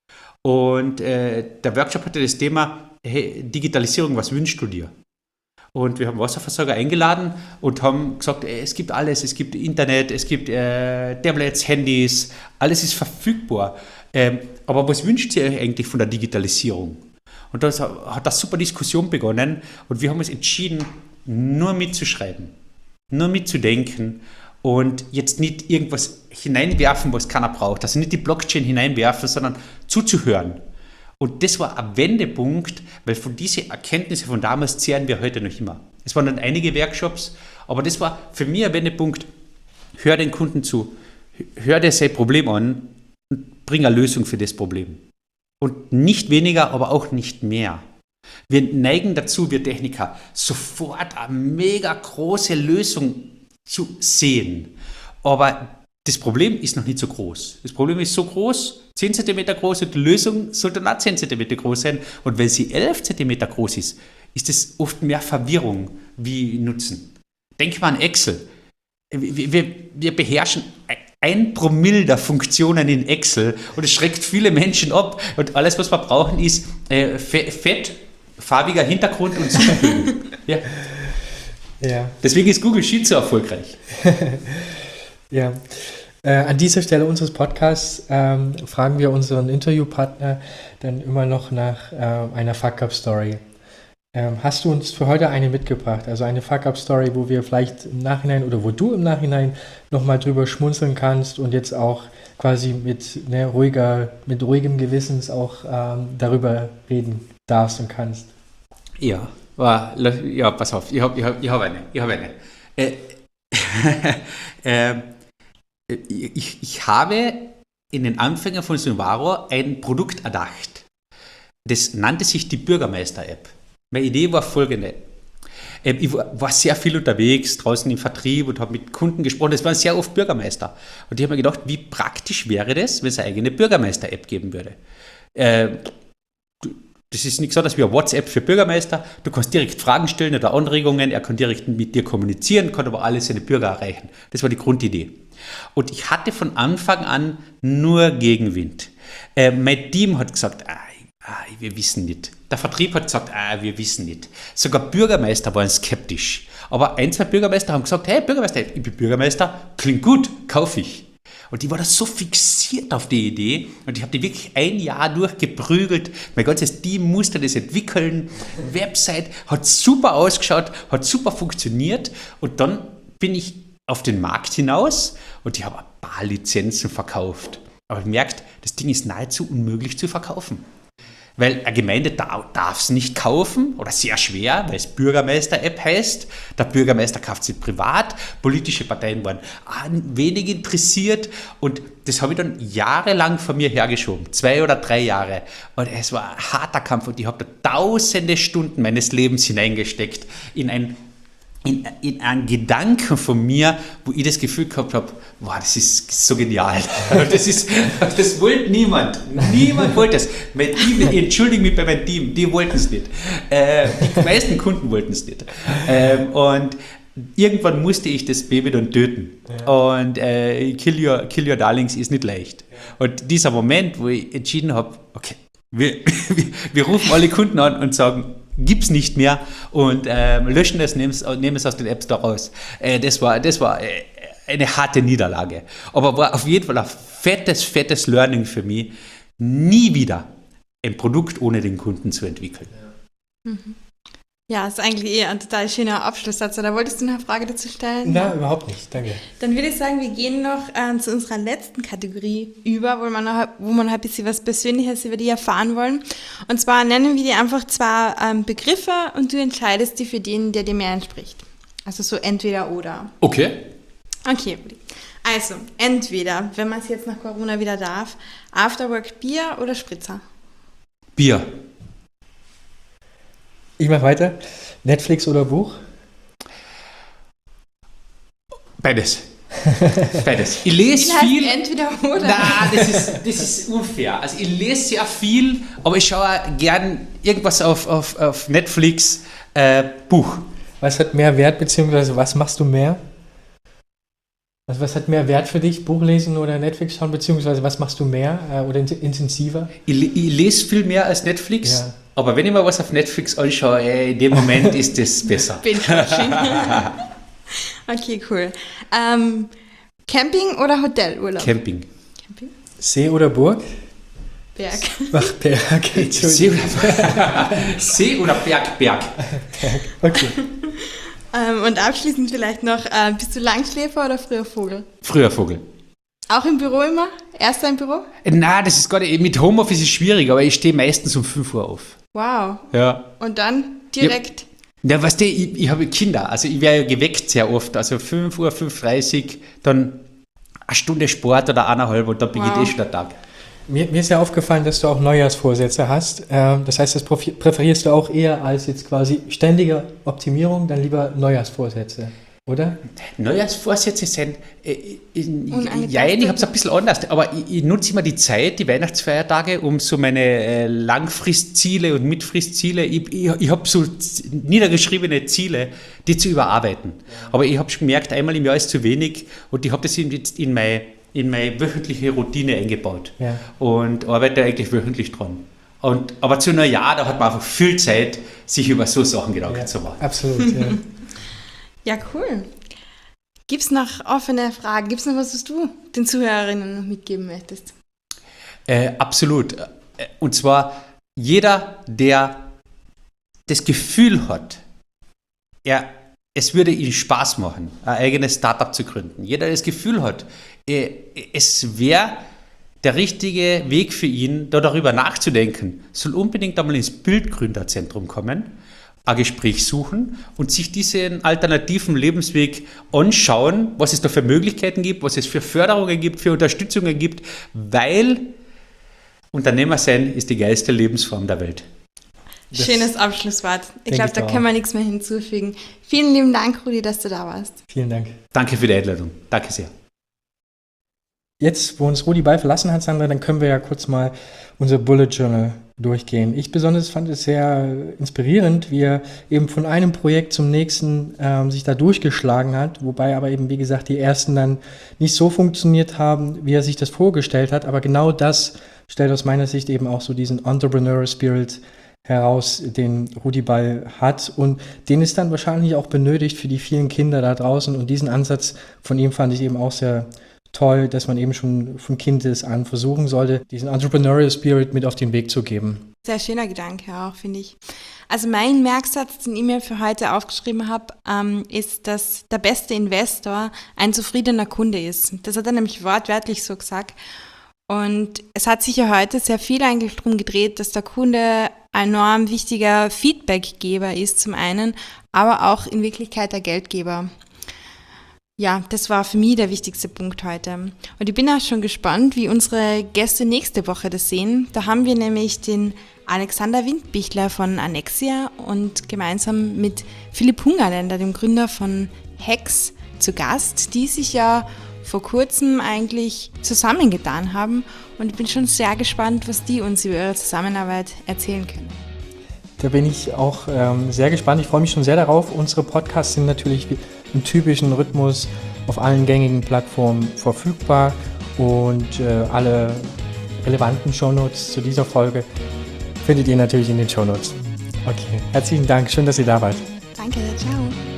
Und äh, der Workshop hatte das Thema, hey, Digitalisierung, was wünschst du dir? Und wir haben Wasserversorger eingeladen und haben gesagt, ey, es gibt alles, es gibt Internet, es gibt äh, Tablets, Handys, alles ist verfügbar. Ähm, aber was wünscht ihr euch eigentlich von der Digitalisierung? Und da hat eine super Diskussion begonnen und wir haben uns entschieden, nur mitzuschreiben, nur mitzudenken und jetzt nicht irgendwas hineinwerfen, was keiner braucht. Also nicht die Blockchain hineinwerfen, sondern zuzuhören. Und das war ein Wendepunkt, weil von diesen Erkenntnissen von damals zehren wir heute noch immer. Es waren dann einige Workshops, aber das war für mich ein Wendepunkt. Hör den Kunden zu, hör dir sein Problem an und bring eine Lösung für das Problem. Und nicht weniger, aber auch nicht mehr. Wir neigen dazu, wir Techniker, sofort eine mega große Lösung zu sehen. Aber das Problem ist noch nicht so groß. Das Problem ist so groß, zehn Zentimeter groß, und die Lösung sollte dann auch zehn Zentimeter groß sein. Und wenn sie elf Zentimeter groß ist, ist das oft mehr Verwirrung wie Nutzen. Denk mal an Excel. Wir, wir, wir beherrschen ein Promille der Funktionen in Excel und es schreckt viele Menschen ab. Und alles, was wir brauchen, ist äh, fett, farbiger Hintergrund und Suchbögen. Ja. Ja. Deswegen ist Google Sheets so erfolgreich. Ja. Äh, an dieser Stelle unseres Podcasts ähm, fragen wir unseren Interviewpartner dann immer noch nach äh, einer Fuck-Up-Story. Ähm, hast du uns für heute eine mitgebracht? Also eine Fuck-Up-Story, wo wir vielleicht im Nachhinein oder wo du im Nachhinein nochmal drüber schmunzeln kannst und jetzt auch quasi mit, ne, ruhiger, mit ruhigem Gewissens auch ähm, darüber reden darfst und kannst. Ja, war, ja, pass auf, ich habe ich hab, ich hab eine. Ich, hab eine. Äh, äh, ich, ich habe in den Anfängen von Sunvaro ein Produkt erdacht. Das nannte sich die Bürgermeister-App. Meine Idee war folgende. Ich war sehr viel unterwegs, draußen im Vertrieb und habe mit Kunden gesprochen. Das waren sehr oft Bürgermeister. Und ich habe mir gedacht, wie praktisch wäre das, wenn es eine eigene Bürgermeister-App geben würde. Das ist nichts anderes wie eine WhatsApp für Bürgermeister. Du kannst direkt Fragen stellen oder Anregungen. Er kann direkt mit dir kommunizieren, kann aber alle seine Bürger erreichen. Das war die Grundidee. Und ich hatte von Anfang an nur Gegenwind. Mein Team hat gesagt, ah, Ah, wir wissen nicht. Der Vertrieb hat gesagt, ah, wir wissen nicht. Sogar Bürgermeister waren skeptisch. Aber ein, zwei Bürgermeister haben gesagt, hey Bürgermeister, ich bin Bürgermeister, klingt gut, kaufe ich. Und ich war da so fixiert auf die Idee und ich habe die wirklich ein Jahr durchgeprügelt. Mein ganzes Team musste das entwickeln. Website hat super ausgeschaut, hat super funktioniert und dann bin ich auf den Markt hinaus und ich habe ein paar Lizenzen verkauft. Aber ich merkt, das Ding ist nahezu unmöglich zu verkaufen. Weil eine Gemeinde darf es nicht kaufen oder sehr schwer, weil es Bürgermeister-App heißt. Der Bürgermeister kauft sie privat. Politische Parteien waren wenig interessiert und das habe ich dann jahrelang von mir hergeschoben. Zwei oder drei Jahre. Und es war ein harter Kampf und ich habe da tausende Stunden meines Lebens hineingesteckt in ein In, in einen Gedanken von mir, wo ich das Gefühl gehabt habe, wow, das ist so genial. Das ist, das wollte niemand. Niemand wollte es. Mein Team, ich entschuldige mich bei meinem Team, die wollten es nicht. Äh, die meisten Kunden wollten es nicht. Ähm, und irgendwann musste ich das Baby dann töten. Ja. Und äh, kill, your, kill your darlings ist nicht leicht. Ja. Und dieser Moment, wo ich entschieden habe, okay, wir, wir, wir rufen alle Kunden an und sagen, gibt's nicht mehr und äh, löschen es, nehmen es, nehmen es aus den App Store raus. Äh, das war, das war äh, eine harte Niederlage. Aber war auf jeden Fall ein fettes, fettes Learning für mich, nie wieder ein Produkt ohne den Kunden zu entwickeln. Ja, mhm. Ja, ist eigentlich eher ein total schöner Abschlusssatz. Oder wolltest du noch eine Frage dazu stellen? Nein, überhaupt nicht, danke. Dann würde ich sagen, wir gehen noch äh, zu unserer letzten Kategorie über, wo, man noch, wo man noch ein bisschen was Persönliches über die erfahren wollen. Und zwar nennen wir dir einfach zwei ähm, Begriffe und du entscheidest dich für den, der dir mehr entspricht. Also so entweder oder. Okay. Okay, also entweder, wenn man es jetzt nach Corona wieder darf, Afterwork Bier oder Spritzer? Bier. Ich mache weiter. Netflix oder Buch? Beides. Beides. Ich lese Wie viel. heißt entweder oder? Nein, das ist, das ist unfair. Also ich lese sehr viel, aber ich schaue gern irgendwas auf, auf, auf Netflix, äh, Buch. Was hat mehr Wert, beziehungsweise was machst du mehr? Also was hat mehr Wert für dich, Buch lesen oder Netflix schauen, beziehungsweise was machst du mehr äh, oder intensiver? Ich, ich lese viel mehr als Netflix. Ja. Aber wenn ich mal was auf Netflix anschaue, ey, in dem Moment ist das besser. Binge-Watching. Okay, cool. Ähm, Camping oder Hotelurlaub? Camping. Camping? See oder Burg? Berg. Ach, Berg. See oder, See oder Berg, Berg. Berg, okay. Ähm, und abschließend vielleicht noch, äh, bist du Langschläfer oder früher Vogel? Früher Vogel. Auch im Büro immer? Erster im Büro? Äh, Nein, das ist gar nicht, mit Homeoffice ist schwierig, aber ich stehe meistens um fünf Uhr auf. Wow. Ja. Und dann direkt? Ja, weißt du, ich, ich habe Kinder, also ich werde ja geweckt sehr oft, also fünf Uhr, fünf Uhr dreißig, dann eine Stunde Sport oder eineinhalb und dann beginnt Wow. eh schon der Tag. Mir, mir ist ja aufgefallen, dass du auch Neujahrsvorsätze hast. Ähm, das heißt, das profi- präferierst du auch eher als jetzt quasi ständige Optimierung, dann lieber Neujahrsvorsätze, oder? Neujahrsvorsätze sind, äh, in, Unangepasste. ja, ich habe es ein bisschen anders, aber ich, ich nutze immer die Zeit, die Weihnachtsfeiertage, um so meine äh, Langfristziele und Mitfristziele, ich, ich, ich habe so z- niedergeschriebene Ziele, die zu überarbeiten. Aber ich habe schon gemerkt, einmal im Jahr ist zu wenig und ich habe das in, jetzt in meine in meine wöchentliche Routine eingebaut Ja. und arbeite eigentlich wöchentlich dran. Und, aber zu Neujahr, da hat man einfach viel Zeit, sich über so Sachen Gedanken Ja, zu machen. absolut, ja. Ja, cool. Gibt es noch offene Fragen? Gibt es noch was, was du den Zuhörerinnen noch mitgeben möchtest? Äh, absolut. Äh, Und zwar jeder, der das Gefühl hat, er, es würde ihm Spaß machen, ein eigenes Startup zu gründen. Jeder, der das Gefühl hat, äh, es wäre der richtige Weg für ihn, da darüber nachzudenken, soll unbedingt einmal ins Bildgründerzentrum kommen, ein Gespräch suchen und sich diesen alternativen Lebensweg anschauen, was es da für Möglichkeiten gibt, was es für Förderungen gibt, für Unterstützungen gibt, weil Unternehmer sein ist die geilste Lebensform der Welt. Das Schönes Abschlusswort. Ich denke glaube, ich da auch. können wir nichts mehr hinzufügen. Vielen lieben Dank, Rudi, dass du da warst. Vielen Dank. Danke für die Einladung. Danke sehr. Jetzt, wo uns Rudi Ball verlassen hat, Sandra, dann können wir ja kurz mal unser Bullet Journal durchgehen. Ich besonders fand es sehr inspirierend, wie er eben von einem Projekt zum nächsten ähm, sich da durchgeschlagen hat, wobei aber eben, wie gesagt, die ersten dann nicht so funktioniert haben, wie er sich das vorgestellt hat. Aber genau das stellt aus meiner Sicht eben auch so diesen Entrepreneurial Spirit heraus, den Rudi Ball hat und den es dann wahrscheinlich auch benötigt für die vielen Kinder da draußen. Und diesen Ansatz von ihm fand ich eben auch sehr toll, dass man eben schon von Kindes an versuchen sollte, diesen Entrepreneurial Spirit mit auf den Weg zu geben. Sehr schöner Gedanke auch, finde ich. Also mein Merksatz, den ich mir für heute aufgeschrieben habe, ähm, ist, dass der beste Investor ein zufriedener Kunde ist. Das hat er nämlich wortwörtlich so gesagt. Und es hat sich ja heute sehr viel eigentlich darum gedreht, dass der Kunde ein enorm wichtiger Feedbackgeber ist zum einen, aber auch in Wirklichkeit der Geldgeber. Ja, das war für mich der wichtigste Punkt heute. Und ich bin auch schon gespannt, wie unsere Gäste nächste Woche das sehen. Da haben wir nämlich den Alexander Windbichler von Annexia und gemeinsam mit Philipp Hungerländer, dem Gründer von Hex, zu Gast, die sich ja vor kurzem eigentlich zusammengetan haben. Und ich bin schon sehr gespannt, was die uns über ihre Zusammenarbeit erzählen können. Da bin ich auch ähm, sehr gespannt. Ich freue mich schon sehr darauf. Unsere Podcasts sind natürlich im typischen Rhythmus auf allen gängigen Plattformen verfügbar und äh, alle relevanten Shownotes zu dieser Folge findet ihr natürlich in den Shownotes. Okay, herzlichen Dank. Schön, dass ihr da wart. Danke, ciao.